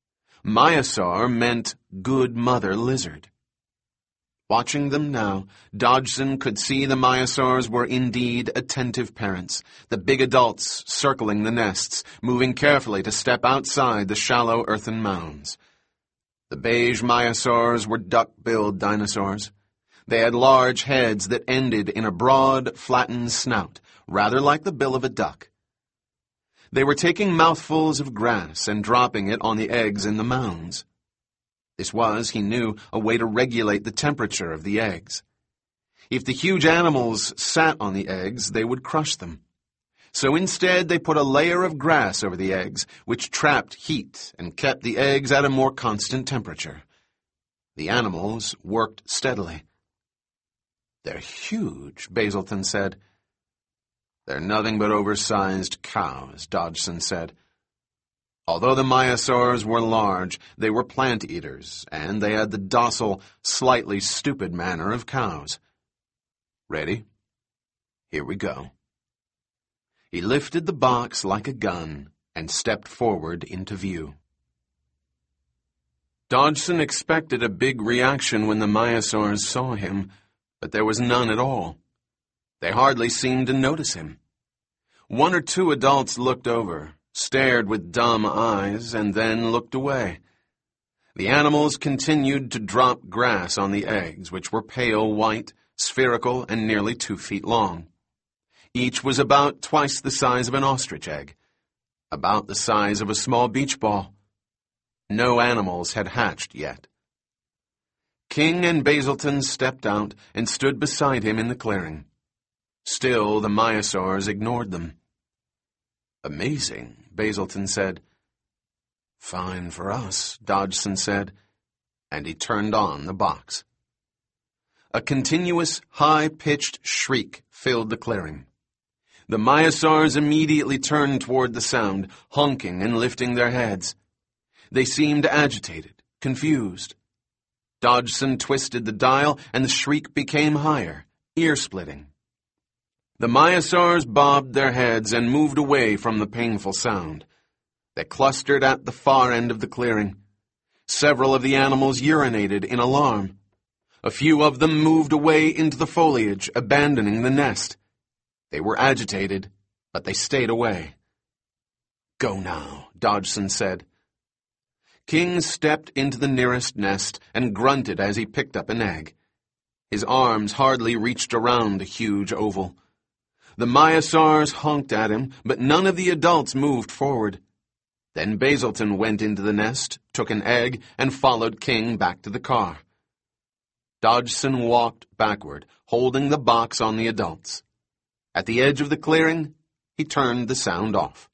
Speaker 1: Myosaur meant good mother lizard. Watching them now, Dodgson could see the myosaurs were indeed attentive parents, the big adults circling the nests, moving carefully to step outside the shallow earthen mounds. The beige myosaurs were duck-billed dinosaurs. They had large heads that ended in a broad, flattened snout, rather like the bill of a duck. They were taking mouthfuls of grass and dropping it on the eggs in the mounds. This was, he knew, a way to regulate the temperature of the eggs. If the huge animals sat on the eggs, they would crush them. So instead, they put a layer of grass over the eggs, which trapped heat and kept the eggs at a more constant temperature. The animals worked steadily. They're huge, Basilton said. They're nothing but oversized cows, Dodgson said. Although the myosaurs were large, they were plant-eaters, and they had the docile, slightly stupid manner of cows. Ready? Here we go. He lifted the box like a gun and stepped forward into view. Dodgson expected a big reaction when the myosaurs saw him, but there was none at all. They hardly seemed to notice him. One or two adults looked over, stared with dumb eyes, and then looked away. The animals continued to drop grass on the eggs, which were pale white, spherical, and nearly two feet long. Each was about twice the size of an ostrich egg, about the size of a small beach ball. No animals had hatched yet. King and Basilton stepped out and stood beside him in the clearing. Still, the myosaurs ignored them. Amazing, Basilton said. Fine for us, Dodgson said, and he turned on the box. A continuous, high-pitched shriek filled the clearing. The myosaurs immediately turned toward the sound, honking and lifting their heads. They seemed agitated, confused. Dodgson twisted the dial, and the shriek became higher, ear-splitting. The Maiasaurs bobbed their heads and moved away from the painful sound. They clustered at the far end of the clearing. Several of the animals urinated in alarm. A few of them moved away into the foliage, abandoning the nest. They were agitated, but they stayed away. "Go now," Dodgson said. King stepped into the nearest nest and grunted as he picked up an egg. His arms hardly reached around the huge oval. The Maiasaurs honked at him, but none of the adults moved forward. Then Basilton went into the nest, took an egg, and followed King back to the car. Dodgson walked backward, holding the box on the adults. At the edge of the clearing, he turned the sound off.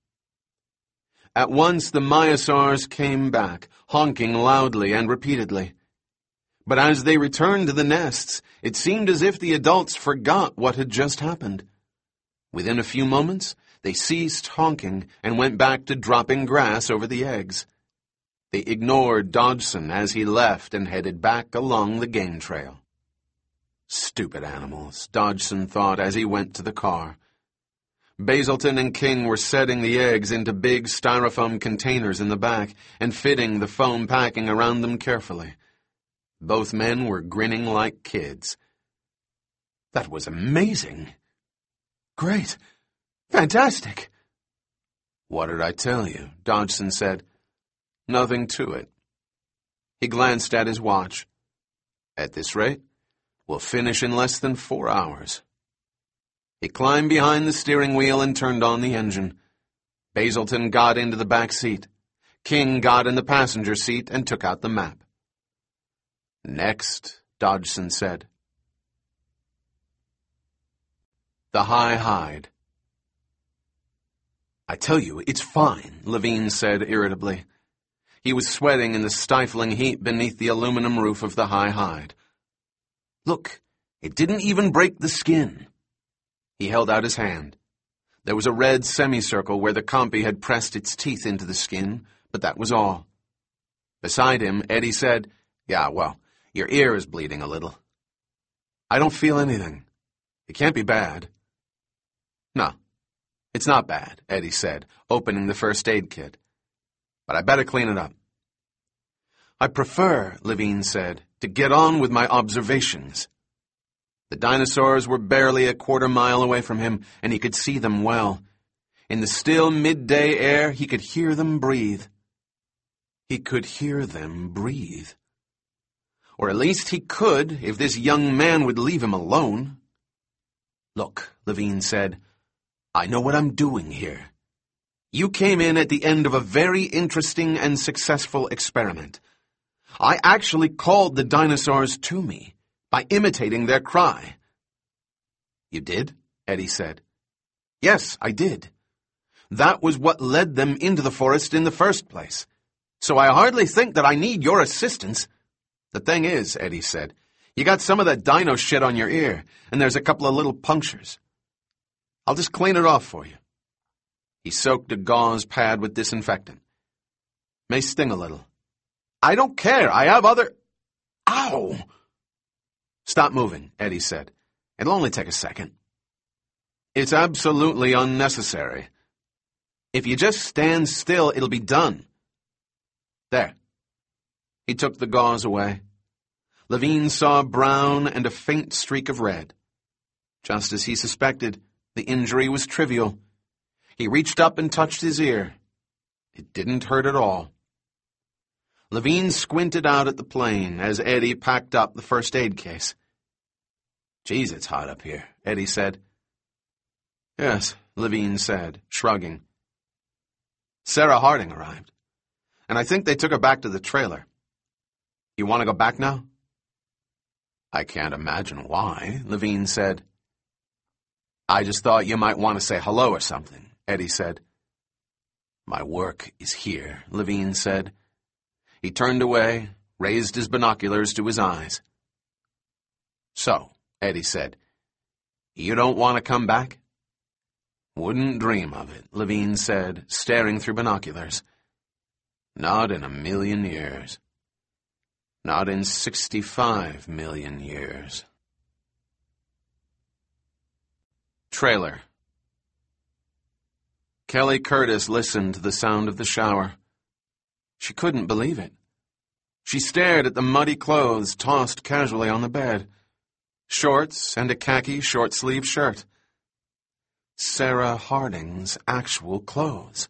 Speaker 1: At once the Maiasaurs came back, honking loudly and repeatedly. But as they returned to the nests, it seemed as if the adults forgot what had just happened. Within a few moments, they ceased honking and went back to dropping grass over the eggs. They ignored Dodgson as he left and headed back along the game trail. Stupid animals, Dodgson thought as he went to the car. Basilton and King were setting the eggs into big styrofoam containers in the back and fitting the foam packing around them carefully. Both men were grinning like kids. That was amazing. Great. Fantastic. What did I tell you? Dodgson said. Nothing to it. He glanced at his watch. At this rate, we'll finish in less than four hours. He climbed behind the steering wheel and turned on the engine. Basilton got into the back seat. King got in the passenger seat and took out the map. Next, Dodgson said. The High Hide. I tell you, it's fine, Levine said irritably. He was sweating in the stifling heat beneath the aluminum roof of the High Hide. Look, it didn't even break the skin. He held out his hand. There was a red semicircle where the compy had pressed its teeth into the skin, but that was all. Beside him, Eddie said, Yeah, well, your ear is bleeding a little. I don't feel anything. It can't be bad. No, it's not bad, Eddie said, opening the first aid kit. But I better clean it up. I prefer, Levine said, to get on with my observations. The dinosaurs were barely a quarter mile away from him, and he could see them well. In the still midday air, he could hear them breathe. He could hear them breathe. Or at least he could if this young man would leave him alone. Look, Levine said, I know what I'm doing here. You came in at the end of a very interesting and successful experiment. I actually called the dinosaurs to me by imitating their cry. You did? Eddie said. Yes, I did. That was what led them into the forest in the first place. So I hardly think that I need your assistance. The thing is, Eddie said, you got some of that dino shit on your ear, and there's a couple of little punctures. I'll just clean it off for you. He soaked a gauze pad with disinfectant. May sting a little. I don't care. I have other... Ow! Stop moving, Eddie said. It'll only take a second. It's absolutely unnecessary. If you just stand still, it'll be done. There. He took the gauze away. Levine saw brown and a faint streak of red. Just as he suspected, the injury was trivial. He reached up and touched his ear. It didn't hurt at all. Levine squinted out at the plane as Eddie packed up the first aid case. Geez, it's hot up here, Eddie said. Yes, Levine said, shrugging. Sarah Harding arrived, and I think they took her back to the trailer. You want to go back now? I can't imagine why, Levine said. I just thought you might want to say hello or something, Eddie said. My work is here, Levine said. He turned away, raised his binoculars to his eyes. So, Eddie said, you don't want to come back? Wouldn't dream of it, Levine said, staring through binoculars. Not in a million years. Not in sixty-five million years. Trailer. Kelly Curtis listened to the sound of the shower. She couldn't believe it. She stared at the muddy clothes tossed casually on the bed. Shorts and a khaki short-sleeved shirt. Sarah Harding's actual clothes.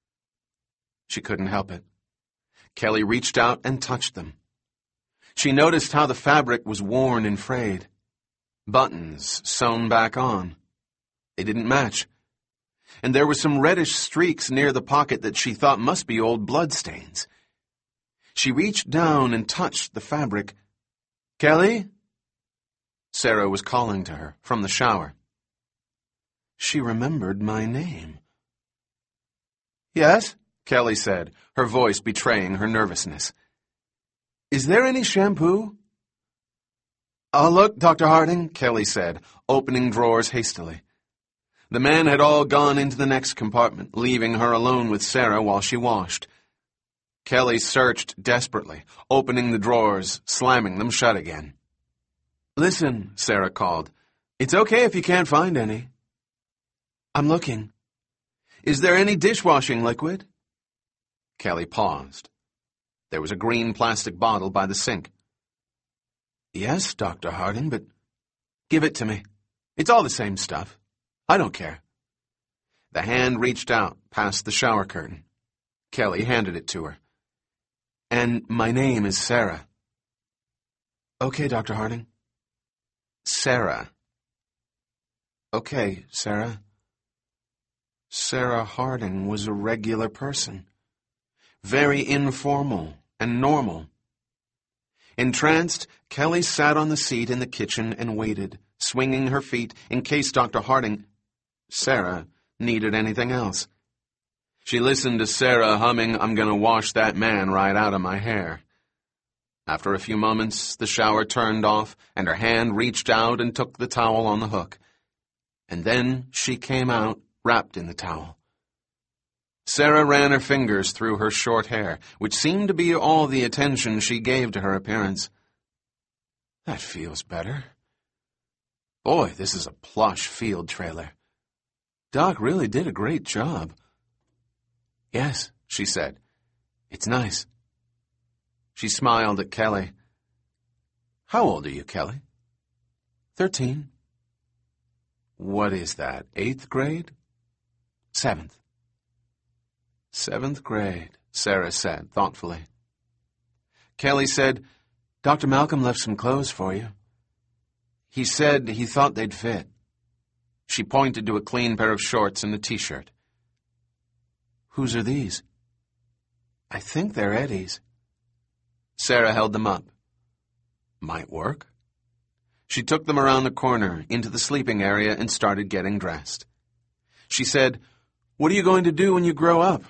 Speaker 1: She couldn't help it. Kelly reached out and touched them. She noticed how the fabric was worn and frayed. Buttons sewn back on. They didn't match. And there were some reddish streaks near the pocket that she thought must be old bloodstains. She reached down and touched the fabric. "Kelly?" Sarah was calling to her from the shower. She remembered my name. "Yes?" Kelly said, her voice betraying her nervousness. "Is there any shampoo?" "I'll look, Doctor Harding," Kelly said, opening drawers hastily. The men had all gone into the next compartment, leaving her alone with Sarah while she washed. Kelly searched desperately, opening the drawers, slamming them shut again. "Listen," Sarah called. "It's okay if you can't find any." "I'm looking. Is there any dishwashing liquid?" Kelly paused. There was a green plastic bottle by the sink. "Yes, Doctor Harding, but give it to me. It's all the same stuff. I don't care." The hand reached out past the shower curtain. Kelly handed it to her. "And my name is Sarah." "Okay, Doctor Harding." "Sarah." "Okay, Sarah." Sarah Harding was a regular person. Very informal and normal. Entranced, Kelly sat on the seat in the kitchen and waited, swinging her feet in case Doctor Harding, Sarah, needed anything else. She listened to Sarah humming, "I'm gonna wash that man right out of my hair." After a few moments, the shower turned off, and her hand reached out and took the towel on the hook. And then she came out, wrapped in the towel. Sarah ran her fingers through her short hair, which seemed to be all the attention she gave to her appearance. "That feels better. Boy, this is a plush field trailer. Doc really did a great job." "Yes," she said. "It's nice." She smiled at Kelly. "How old are you, Kelly?" Thirteen. "What is that, eighth grade?" Seventh. Seventh grade, Sarah said thoughtfully. Kelly said, "Doctor Malcolm left some clothes for you. He said he thought they'd fit." She pointed to a clean pair of shorts and a t-shirt. "Whose are these?" "I think they're Eddie's." Sarah held them up. "Might work." She took them around the corner, into the sleeping area, and started getting dressed. She said, "What are you going to do when you grow up?"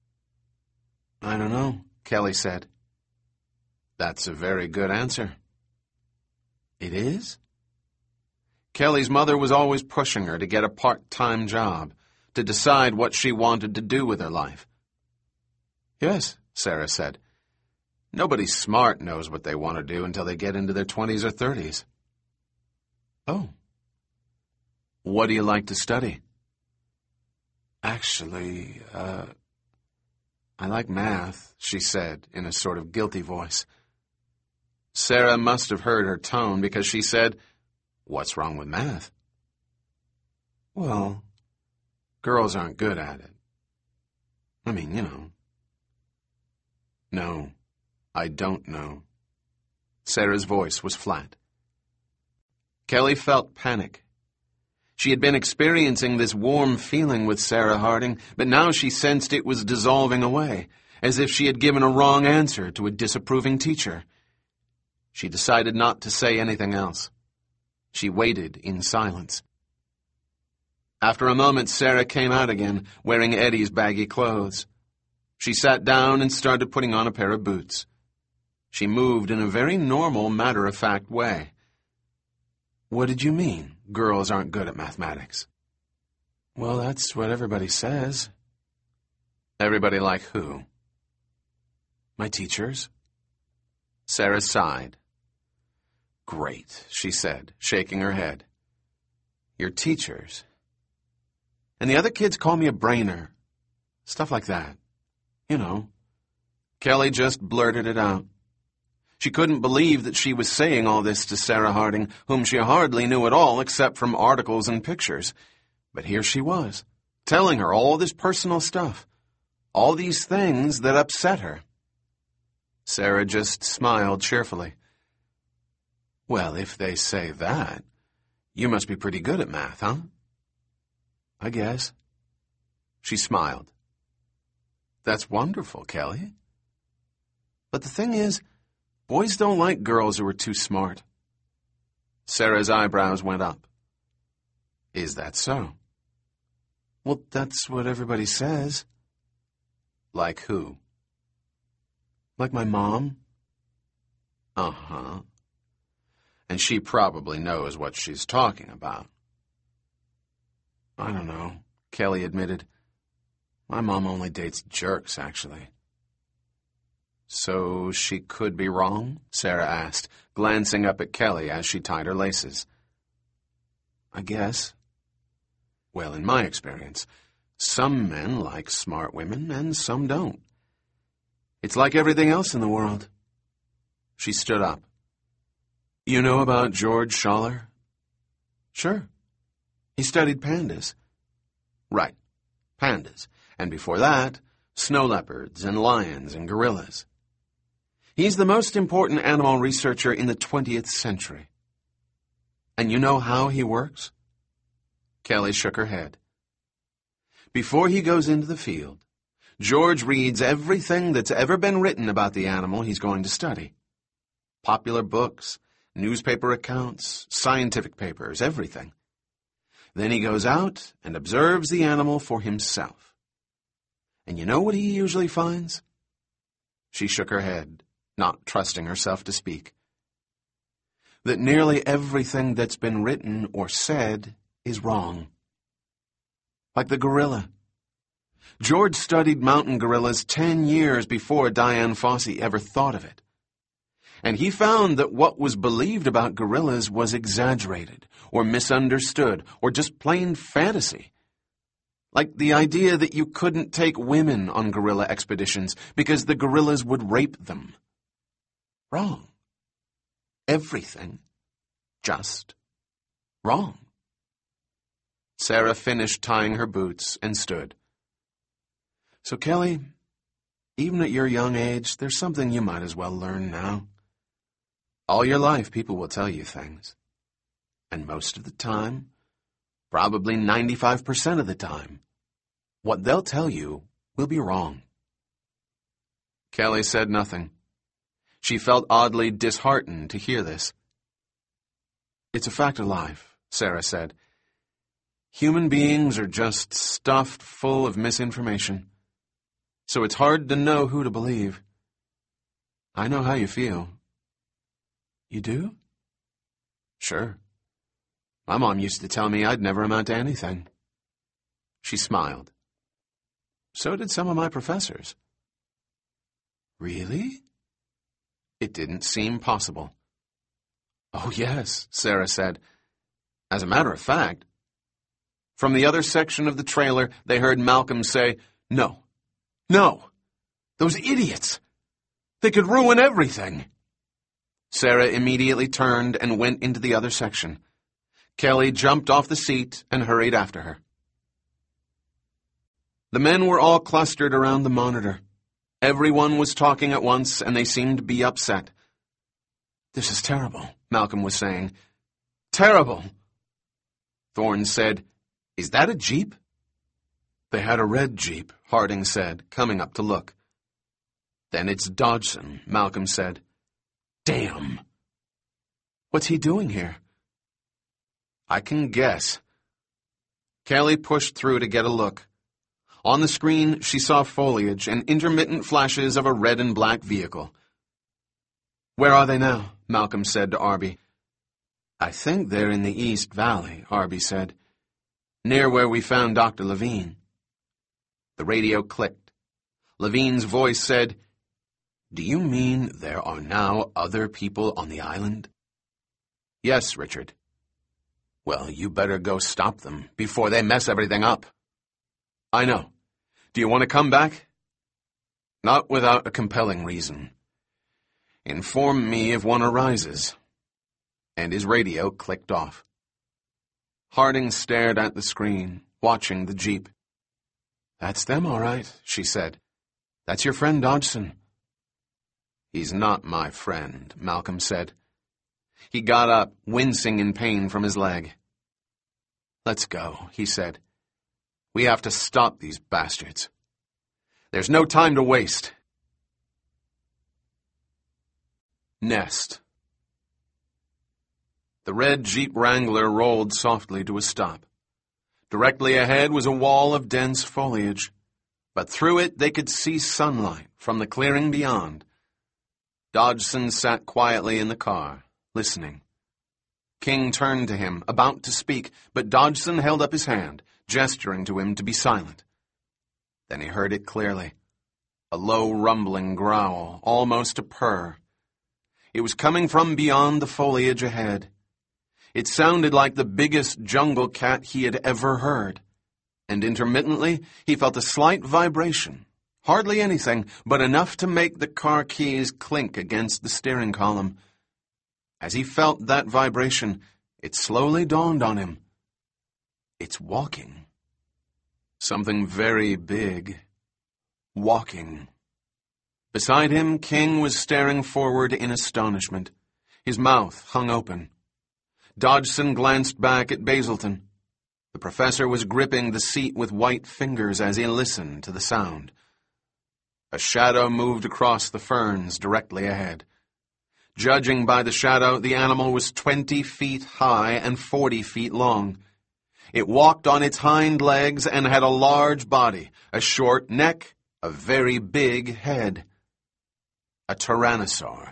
Speaker 1: "I don't know," Kelly said. "That's a very good answer." "It is?" Kelly's mother was always pushing her to get a part-time job, to decide what she wanted to do with her life. "Yes," Sarah said. "Nobody smart knows what they want to do until they get into their twenties or thirties. "Oh. What do you like to study?" "Actually, uh, I like math," she said in a sort of guilty voice. Sarah must have heard her tone because she said, "What's wrong with math?" "Well, girls aren't good at it. I mean, you know." "No, I don't know." Sarah's voice was flat. Kelly felt panic. She had been experiencing this warm feeling with Sarah Harding, but now she sensed it was dissolving away, as if she had given a wrong answer to a disapproving teacher. She decided not to say anything else. She waited in silence. After a moment, Sarah came out again, wearing Eddie's baggy clothes. She sat down and started putting on a pair of boots. She moved in a very normal, matter-of-fact way. "What did you mean, girls aren't good at mathematics?" "Well, that's what everybody says." "Everybody like who?" My teachers. Sarah sighed. Great, she said, shaking her head. Your teachers. And the other kids call me a brainer. Stuff like that. You know. Kelly just blurted it out. She couldn't believe that she was saying all this to Sarah Harding, whom she hardly knew at all except from articles and pictures. But here she was, telling her all this personal stuff, all these things that upset her. Sarah just smiled cheerfully. Well, if they say that, you must be pretty good at math, huh? I guess. She smiled. That's wonderful, Kelly. But the thing is, boys don't like girls who are too smart. Sarah's eyebrows went up. Is that so? Well, that's what everybody says. Like who? Like my mom. Uh-huh. And she probably knows what she's talking about. I don't know, Kelly admitted. My mom only dates jerks, actually. So she could be wrong? Sarah asked, glancing up at Kelly as she tied her laces. I guess. Well, in my experience, some men like smart women and some don't. It's like everything else in the world. She stood up. You know about George Schaller? Sure. He studied pandas. Right, pandas. And before that, snow leopards and lions and gorillas. He's the most important animal researcher in the twentieth century. And you know how he works? Kelly shook her head. Before he goes into the field, George reads everything that's ever been written about the animal he's going to study. Popular books, newspaper accounts, scientific papers, everything. Then he goes out and observes the animal for himself. And you know what he usually finds? She shook her head, not trusting herself to speak. That nearly everything that's been written or said is wrong. Like the gorilla. George studied mountain gorillas ten years before Dian Fossey ever thought of it. And he found that what was believed about gorillas was exaggerated, or misunderstood, or just plain fantasy. Like the idea that you couldn't take women on gorilla expeditions because the gorillas would rape them. Wrong. Everything. Just wrong. Sarah finished tying her boots and stood. So, Kelly, even at your young age, there's something you might as well learn now. All your life, people will tell you things. And most of the time, probably ninety-five percent of the time, what they'll tell you will be wrong. Kelly said nothing. She felt oddly disheartened to hear this. It's a fact of life, Sarah said. Human beings are just stuffed full of misinformation. So it's hard to know who to believe. I know how you feel. You do? Sure. My mom used to tell me I'd never amount to anything. She smiled. So did some of my professors. Really? It didn't seem possible. Oh, yes, Sarah said. As a matter of fact, from the other section of the trailer, they heard Malcolm say, No, no, those idiots. They could ruin everything. Sarah immediately turned and went into the other section. Kelly jumped off the seat and hurried after her. The men were all clustered around the monitor. Everyone was talking at once, and they seemed to be upset. This is terrible, Malcolm was saying. Terrible. Thorne said, Is that a jeep? They had a red jeep, Harding said, coming up to look. Then it's Dodgson, Malcolm said. Damn. What's he doing here? I can guess. Kelly pushed through to get a look. On the screen, she saw foliage and intermittent flashes of a red and black vehicle. Where are they now? Malcolm said to Arby. I think they're in the East Valley, Arby said, near where we found Doctor Levine. The radio clicked. Levine's voice said, Do you mean there are now other people on the island? Yes, Richard. Well, you better go stop them before they mess everything up. I know. Do you want to come back? Not without a compelling reason. Inform me if one arises. And his radio clicked off. Harding stared at the screen, watching the jeep. That's them, all right, she said. That's your friend Dodgson. He's not my friend, Malcolm said. He got up, wincing in pain from his leg. Let's go, he said. We have to stop these bastards. There's no time to waste. Nest. The red Jeep Wrangler rolled softly to a stop. Directly ahead was a wall of dense foliage, but through it they could see sunlight from the clearing beyond. Dodgson sat quietly in the car, listening. King turned to him, about to speak, but Dodgson held up his hand, gesturing to him to be silent. Then he heard it clearly. A low rumbling growl, almost a purr. It was coming from beyond the foliage ahead. It sounded like the biggest jungle cat he had ever heard, and intermittently he felt a slight vibration, hardly anything, but enough to make the car keys clink against the steering column. As he felt that vibration, it slowly dawned on him. It's walking. Something very big. Walking. Beside him, King was staring forward in astonishment. His mouth hung open. Dodgson glanced back at Basilton. The professor was gripping the seat with white fingers as he listened to the sound. A shadow moved across the ferns directly ahead. Judging by the shadow, the animal was twenty feet high and forty feet long. It walked on its hind legs and had a large body, a short neck, a very big head. A tyrannosaur.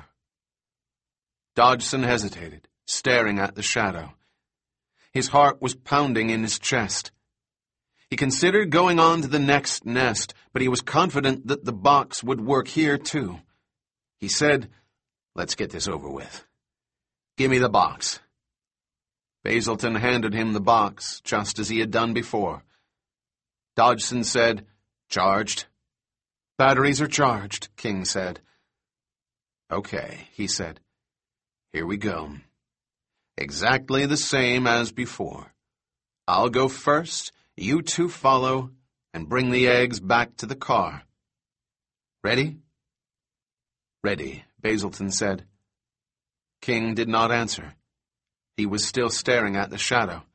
Speaker 1: Dodgson hesitated, staring at the shadow. His heart was pounding in his chest. He considered going on to the next nest, but he was confident that the box would work here too. He said, "Let's get this over with. Give me the box." Basilton handed him the box, just as he had done before. Dodgson said, "Charged?" "Batteries are charged," King said. "Okay," he said. "Here we go. Exactly the same as before. I'll go first, you two follow, and bring the eggs back to the car. Ready?" "Ready," Basilton said. King did not answer. He was still staring at the shadow.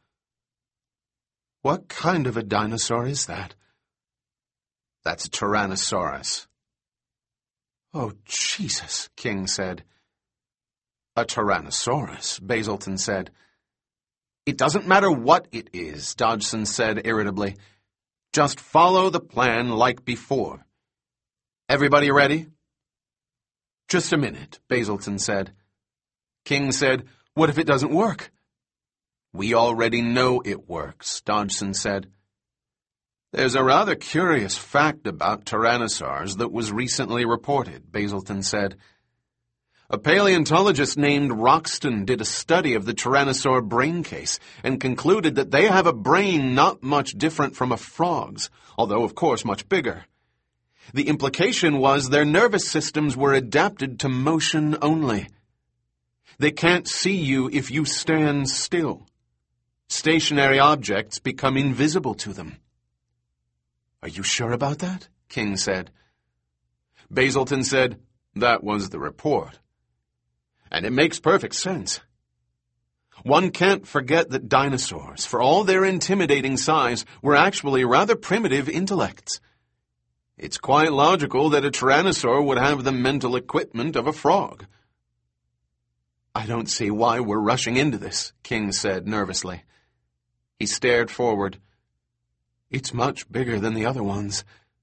Speaker 1: "What kind of a dinosaur is that?" "That's a Tyrannosaurus." "Oh, Jesus," King said. "A Tyrannosaurus," Basilton said. "It doesn't matter what it is," Dodgson said irritably. "Just follow the plan like before. Everybody ready?" "Just a minute," Basilton said. King said, "What if it doesn't work?" "We already know it works," Dodgson said. "There's a rather curious fact about tyrannosaurs that was recently reported," Basilton said. "A paleontologist named Roxton did a study of the tyrannosaur brain case and concluded that they have a brain not much different from a frog's, although of course much bigger. The implication was their nervous systems were adapted to motion only. They can't see you if you stand still. Stationary objects become invisible to them." "Are you sure about that?" King said. Basilton said, "That was the report. And it makes perfect sense. One can't forget that dinosaurs, for all their intimidating size, were actually rather primitive intellects. It's quite logical that a tyrannosaur would have the mental equipment of a frog." "I don't see why we're rushing into this," King said nervously. He stared forward. "It's much bigger than the other ones."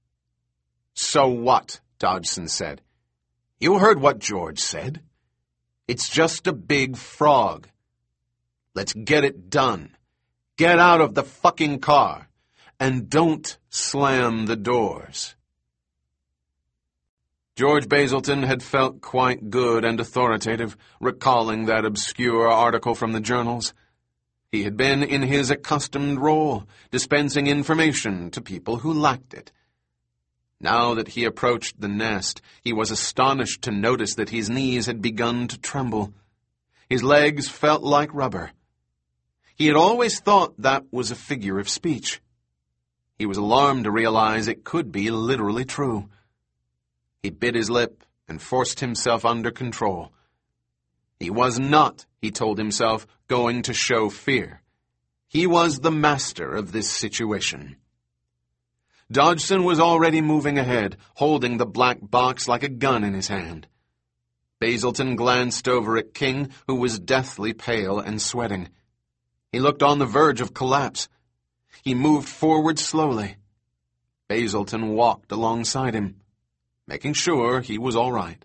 Speaker 1: "So what?" Dodgson said. "You heard what George said. It's just a big frog. Let's get it done. Get out of the fucking car. And don't slam the doors." George Basilton had felt quite good and authoritative, recalling that obscure article from the journals. He had been in his accustomed role, dispensing information to people who lacked it. Now that he approached the nest, he was astonished to notice that his knees had begun to tremble. His legs felt like rubber. He had always thought that was a figure of speech. He was alarmed to realize it could be literally true. He bit his lip and forced himself under control. He was not, he told himself, going to show fear. He was the master of this situation. Dodgson was already moving ahead, holding the black box like a gun in his hand. Basilton glanced over at King, who was deathly pale and sweating. He looked on the verge of collapse. He moved forward slowly. Basilton walked alongside him, making sure he was all right.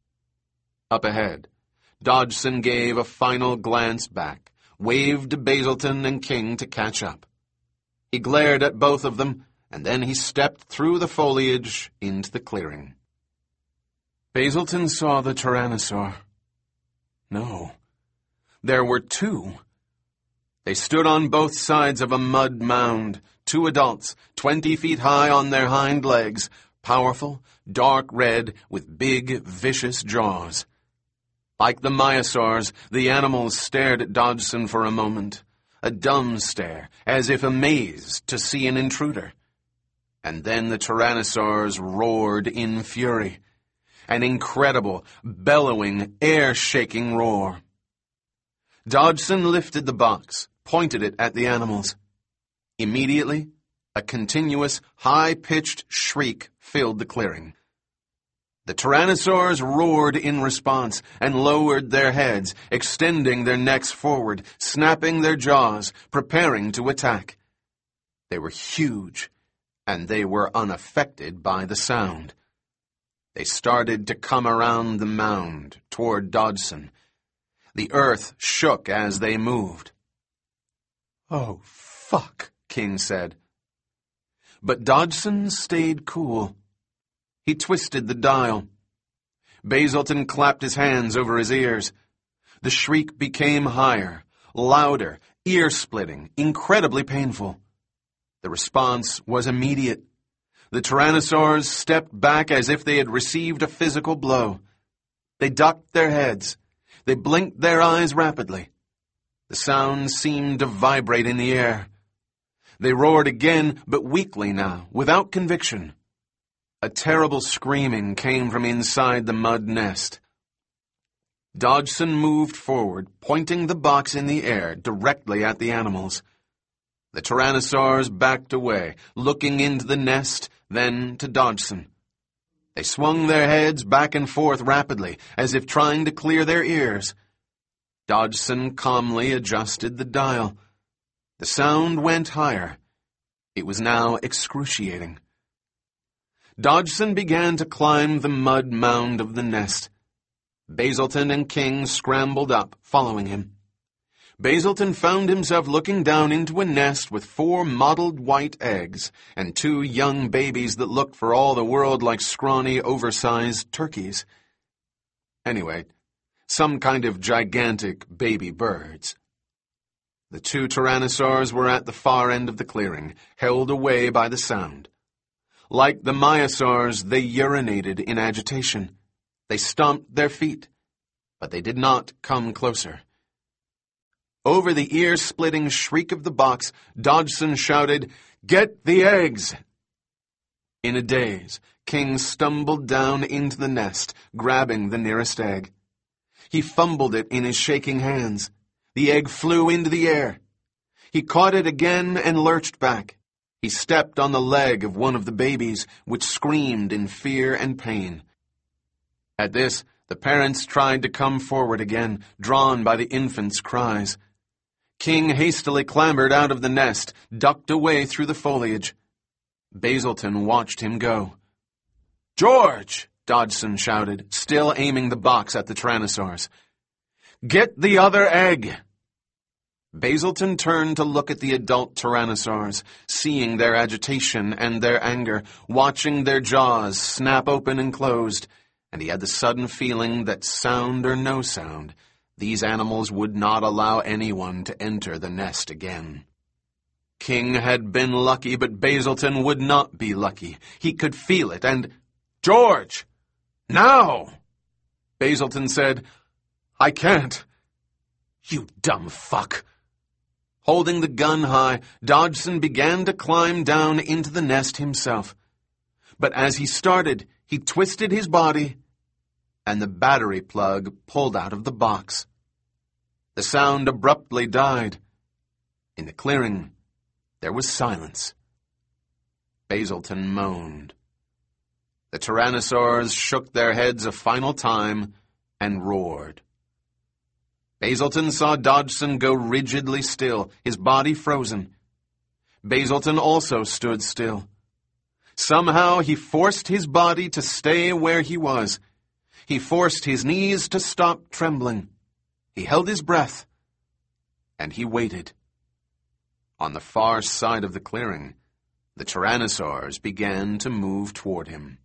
Speaker 1: Up ahead, Dodgson gave a final glance back, waved to Basilton and King to catch up. He glared at both of them, and then he stepped through the foliage into the clearing. Basilton saw the Tyrannosaur. No, there were two. They stood on both sides of a mud mound, two adults, twenty feet high on their hind legs, powerful, dark red, with big, vicious jaws. Like the Maiasaurs, the animals stared at Dodgson for a moment, a dumb stare, as if amazed to see an intruder. And then the Tyrannosaurs roared in fury, an incredible, bellowing, air-shaking roar. Dodgson lifted the box, pointed it at the animals. Immediately, a continuous, high-pitched shriek filled the clearing. The Tyrannosaurs roared in response and lowered their heads, extending their necks forward, snapping their jaws, preparing to attack. They were huge, and they were unaffected by the sound. They started to come around the mound toward Dodgson. The earth shook as they moved. "Oh, fuck," King said. But Dodgson stayed cool. He twisted the dial. Basilton clapped his hands over his ears. The shriek became higher, louder, ear-splitting, incredibly painful. The response was immediate. The Tyrannosaurs stepped back as if they had received a physical blow. They ducked their heads. They blinked their eyes rapidly. The sound seemed to vibrate in the air. They roared again, but weakly now, without conviction. A terrible screaming came from inside the mud nest. Dodgson moved forward, pointing the box in the air directly at the animals. The Tyrannosaurs backed away, looking into the nest, then to Dodgson. They swung their heads back and forth rapidly, as if trying to clear their ears. Dodgson calmly adjusted the dial. The sound went higher. It was now excruciating. Dodgson began to climb the mud mound of the nest. Basilton and King scrambled up, following him. Basilton found himself looking down into a nest with four mottled white eggs and two young babies that looked for all the world like scrawny, oversized turkeys. Anyway, some kind of gigantic baby birds. The two Tyrannosaurs were at the far end of the clearing, held away by the sound. Like the Maiasaurs, they urinated in agitation. They stomped their feet, but they did not come closer. Over the ear-splitting shriek of the box, Dodgson shouted, "Get the eggs!" In a daze, King stumbled down into the nest, grabbing the nearest egg. He fumbled it in his shaking hands. The egg flew into the air. He caught it again and lurched back. He stepped on the leg of one of the babies, which screamed in fear and pain. At this, the parents tried to come forward again, drawn by the infant's cries. King hastily clambered out of the nest, ducked away through the foliage. Basilton watched him go. "George!" Dodgson shouted, still aiming the box at the Tyrannosaurs. "Get the other egg!" Basilton turned to look at the adult Tyrannosaurs, seeing their agitation and their anger, watching their jaws snap open and closed. and he had the sudden feeling that, sound or no sound, these animals would not allow anyone to enter the nest again. King had been lucky, but Basilton would not be lucky. He could feel it, and... "George! Now!" Basilton said, "I can't." "You dumb fuck." Holding the gun high, Dodgson began to climb down into the nest himself. But as he started, he twisted his body, and the battery plug pulled out of the box. The sound abruptly died. In the clearing, there was silence. Basilton moaned. The tyrannosaurs shook their heads a final time and roared. Basilton saw Dodgson go rigidly still, his body frozen. Basilton also stood still. Somehow he forced his body to stay where he was. He forced his knees to stop trembling. He held his breath, and he waited. On the far side of the clearing, the tyrannosaurs began to move toward him.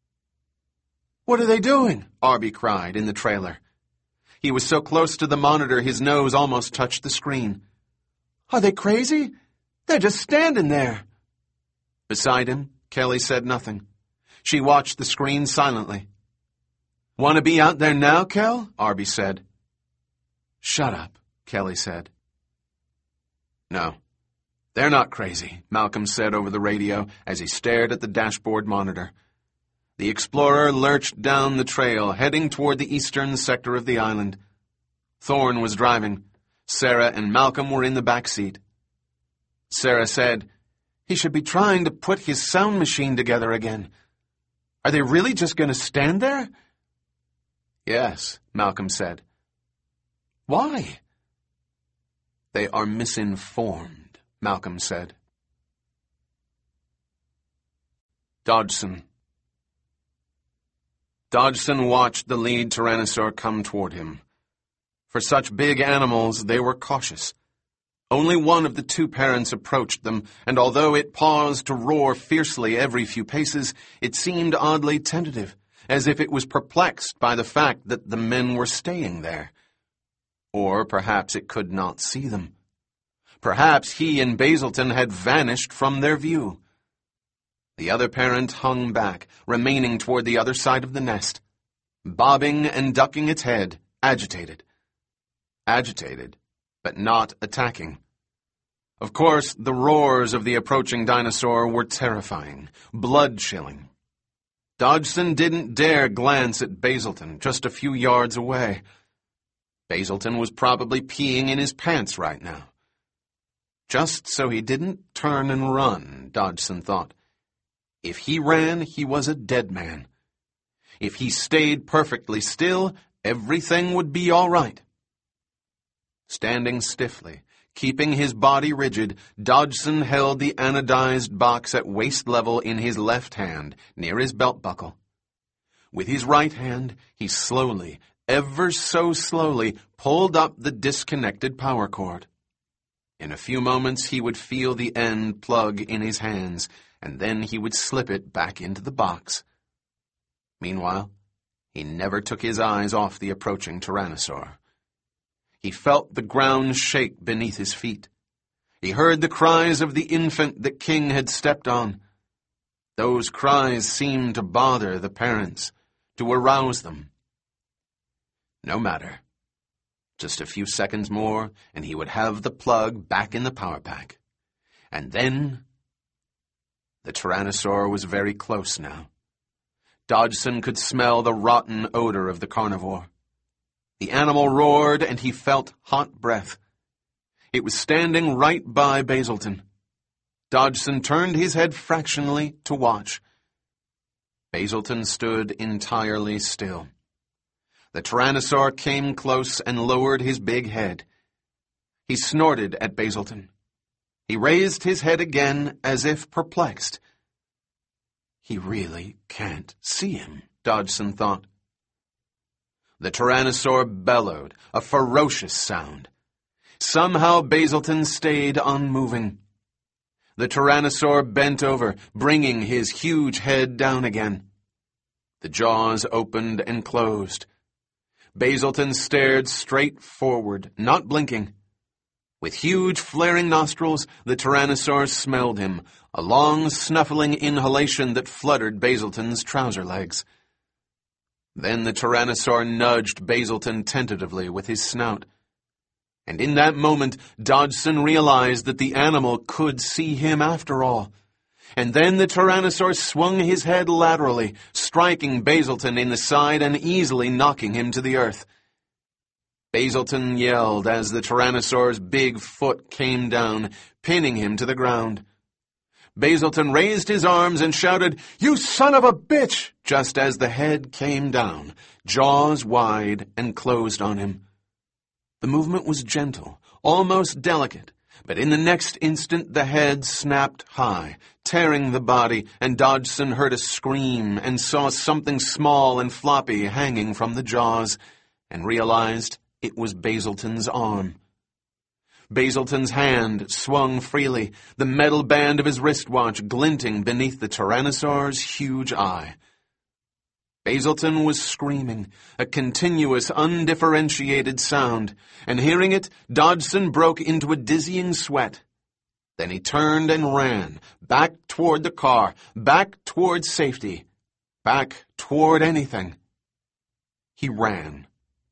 Speaker 1: "What are they doing?" Arby cried in the trailer. He was so close to the monitor his nose almost touched the screen. "Are they crazy? They're just standing there." Beside him, Kelly said nothing. She watched the screen silently. "Want to be out there now, Kel?" Arby said. "Shut up," Kelly said. "No, they're not crazy," Malcolm said over the radio as he stared at the dashboard monitor. The Explorer lurched down the trail, heading toward the eastern sector of the island. Thorne was driving. Sarah and Malcolm were in the back seat. Sarah said, "He should be trying to put his sound machine together again. Are they really just going to stand there?" "Yes," Malcolm said. "Why?" "They are misinformed," Malcolm said. Dodgson. Dodgson watched the lead tyrannosaur come toward him. For such big animals, they were cautious. Only one of the two parents approached them, and although it paused to roar fiercely every few paces, it seemed oddly tentative, as if it was perplexed by the fact that the men were staying there. Or perhaps it could not see them. Perhaps he and Basilton had vanished from their view. The other parent hung back, remaining toward the other side of the nest, bobbing and ducking its head, agitated. Agitated, but not attacking. Of course, the roars of the approaching dinosaur were terrifying, blood-chilling. Dodgson didn't dare glance at Basilton, just a few yards away. Basilton was probably peeing in his pants right now. Just so he didn't turn and run, Dodgson thought. If he ran, he was a dead man. If he stayed perfectly still, everything would be all right. Standing stiffly, keeping his body rigid, Dodgson held the anodized box at waist level in his left hand, near his belt buckle. With his right hand, he slowly, ever so slowly, pulled up the disconnected power cord. In a few moments, he would feel the end plug in his hands, and then he would slip it back into the box. Meanwhile, he never took his eyes off the approaching tyrannosaur. He felt the ground shake beneath his feet. He heard the cries of the infant that King had stepped on. Those cries seemed to bother the parents, to arouse them. No matter. Just a few seconds more, and he would have the plug back in the power pack. And then... The tyrannosaur was very close now. Dodgson could smell the rotten odor of the carnivore. The animal roared, and he felt hot breath. It was standing right by Basilton. Dodgson turned his head fractionally to watch. Basilton stood entirely still. The tyrannosaur came close and lowered his big head. He snorted at Basilton. He raised his head again as if perplexed. He really can't see him, Dodgson thought. The tyrannosaur bellowed, a ferocious sound. Somehow Basilton stayed unmoving. The tyrannosaur bent over, bringing his huge head down again. The jaws opened and closed. Basilton stared straight forward, not blinking. With huge flaring nostrils, the Tyrannosaur smelled him, a long snuffling inhalation that fluttered Basilton's trouser legs. Then the Tyrannosaur nudged Basilton tentatively with his snout. And in that moment, Dodgson realized that the animal could see him after all. And then the Tyrannosaur swung his head laterally, striking Basilton in the side and easily knocking him to the earth. Basilton yelled as the Tyrannosaur's big foot came down, pinning him to the ground. Basilton raised his arms and shouted, "You son of a bitch!" just as the head came down, jaws wide, and closed on him. The movement was gentle, almost delicate, but in the next instant the head snapped high, tearing the body, and Dodgson heard a scream and saw something small and floppy hanging from the jaws, and realized it was Basilton's arm. Basilton's hand swung freely, the metal band of his wristwatch glinting beneath the Tyrannosaur's huge eye. Basilton was screaming, a continuous, undifferentiated sound, and hearing it, Dodgson broke into a dizzying sweat. Then he turned and ran, back toward the car, back toward safety, back toward anything. He ran.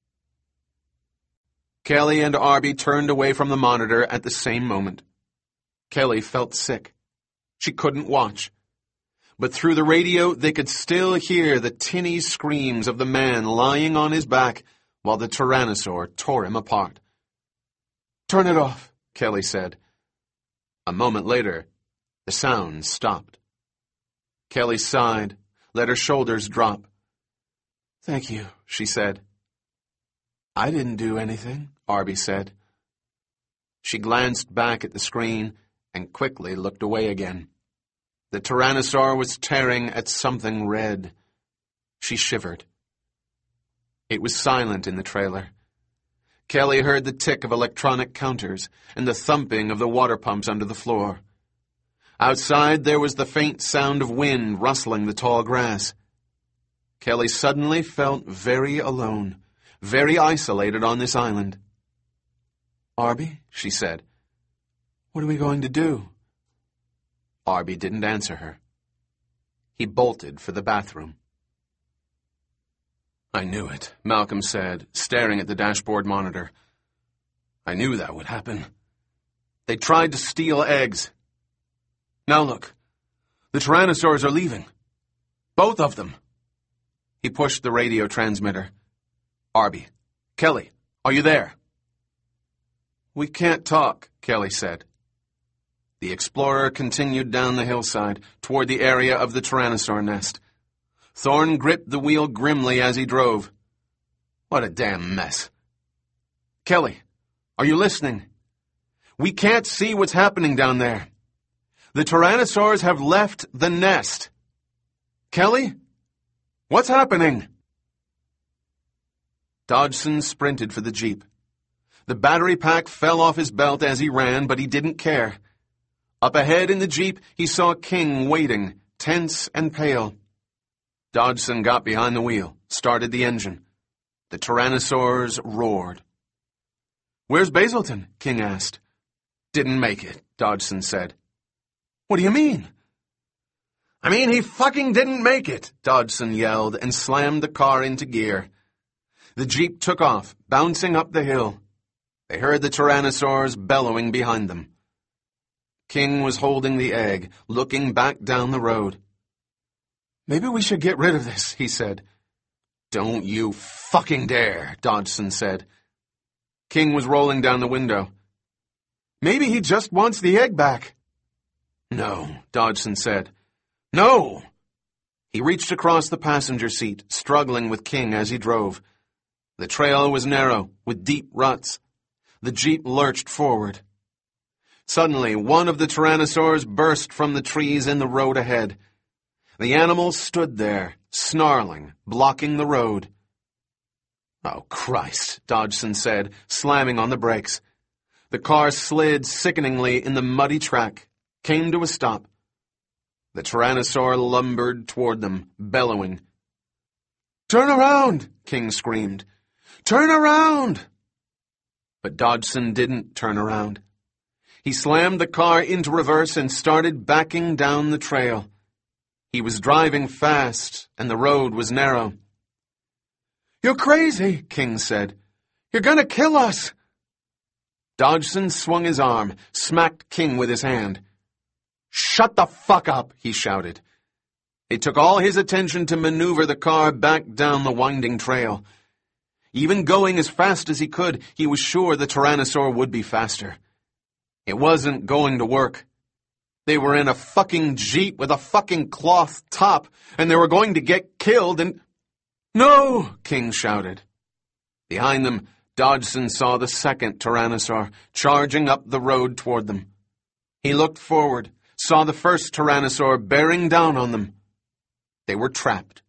Speaker 1: Kelly and Arby turned away from the monitor at the same moment. Kelly felt sick. She couldn't watch. But through the radio they could still hear the tinny screams of the man lying on his back while the Tyrannosaur tore him apart. "Turn it off," Kelly said. A moment later, the sound stopped. Kelly sighed, let her shoulders drop. "Thank you," she said. "I didn't do anything," Arby said. She glanced back at the screen and quickly looked away again. The Tyrannosaur was tearing at something red. She shivered. It was silent in the trailer. Kelly heard the tick of electronic counters and the thumping of the water pumps under the floor. Outside there was the faint sound of wind rustling the tall grass. Kelly suddenly felt very alone, very isolated on this island. "Arby," she said, "what are we going to do?" Arby didn't answer her. He bolted for the bathroom. "I knew it," Malcolm said, staring at the dashboard monitor. "I knew that would happen. They tried to steal eggs. Now look, the Tyrannosaurs are leaving. Both of them." He pushed the radio transmitter. "Arby, Kelly, are you there?" "We can't talk," Kelly said. The Explorer continued down the hillside, toward the area of the Tyrannosaur nest. Thorne gripped the wheel grimly as he drove. "What a damn mess." "Kelly, are you listening? We can't see what's happening down there. The Tyrannosaurs have left the nest. Kelly, what's happening?" Dodgson sprinted for the Jeep. The battery pack fell off his belt as he ran, but he didn't care. Up ahead in the Jeep, he saw King waiting, tense and pale. Dodgson got behind the wheel, started the engine. The Tyrannosaurs roared. "Where's Basilton?" King asked. "Didn't make it," Dodgson said. "What do you mean?" "I mean he fucking didn't make it," Dodgson yelled and slammed the car into gear. The Jeep took off, bouncing up the hill. They heard the Tyrannosaurs bellowing behind them. King was holding the egg, looking back down the road. "Maybe we should get rid of this," he said. "Don't you fucking dare," Dodgson said. King was rolling down the window. "Maybe he just wants the egg back." "No," Dodgson said. "No!" He reached across the passenger seat, struggling with King as he drove. The trail was narrow, with deep ruts. The Jeep lurched forward. Suddenly, one of the Tyrannosaurs burst from the trees in the road ahead. The animal stood there, snarling, blocking the road. "Oh, Christ," Dodgson said, slamming on the brakes. The car slid sickeningly in the muddy track, came to a stop. The Tyrannosaur lumbered toward them, bellowing. "Turn around!" King screamed. "Turn around!" But Dodgson didn't turn around. He slammed the car into reverse and started backing down the trail. He was driving fast, and the road was narrow. "You're crazy," King said. "You're gonna kill us." Dodgson swung his arm, smacked King with his hand. "Shut the fuck up," he shouted. It took all his attention to maneuver the car back down the winding trail. Even going as fast as he could, he was sure the Tyrannosaur would be faster. It wasn't going to work. They were in a fucking Jeep with a fucking cloth top, and they were going to get killed and... "No!" King shouted. Behind them, Dodgson saw the second Tyrannosaur charging up the road toward them. He looked forward, saw the first Tyrannosaur bearing down on them. They were trapped.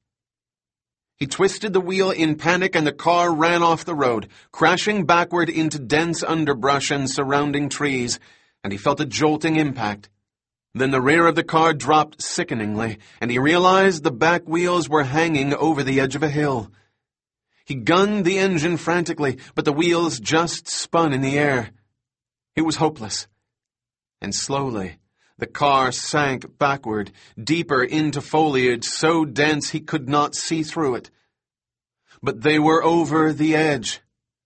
Speaker 1: He twisted the wheel in panic and the car ran off the road, crashing backward into dense underbrush and surrounding trees, and he felt a jolting impact. Then the rear of the car dropped sickeningly, and he realized the back wheels were hanging over the edge of a hill. He gunned the engine frantically, but the wheels just spun in the air. It was hopeless. And slowly, the car sank backward, deeper into foliage so dense he could not see through it. But they were over the edge.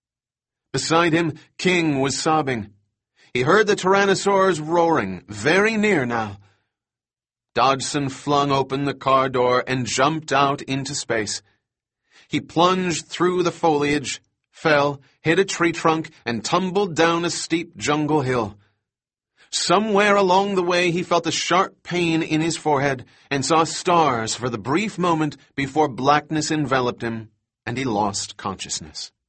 Speaker 1: Beside him, King was sobbing. He heard the Tyrannosaurs roaring, very near now. Dodgson flung open the car door and jumped out into space. He plunged through the foliage, fell, hit a tree trunk, and tumbled down a steep jungle hill. Somewhere along the way he felt a sharp pain in his forehead and saw stars for the brief moment before blackness enveloped him, and he lost consciousness.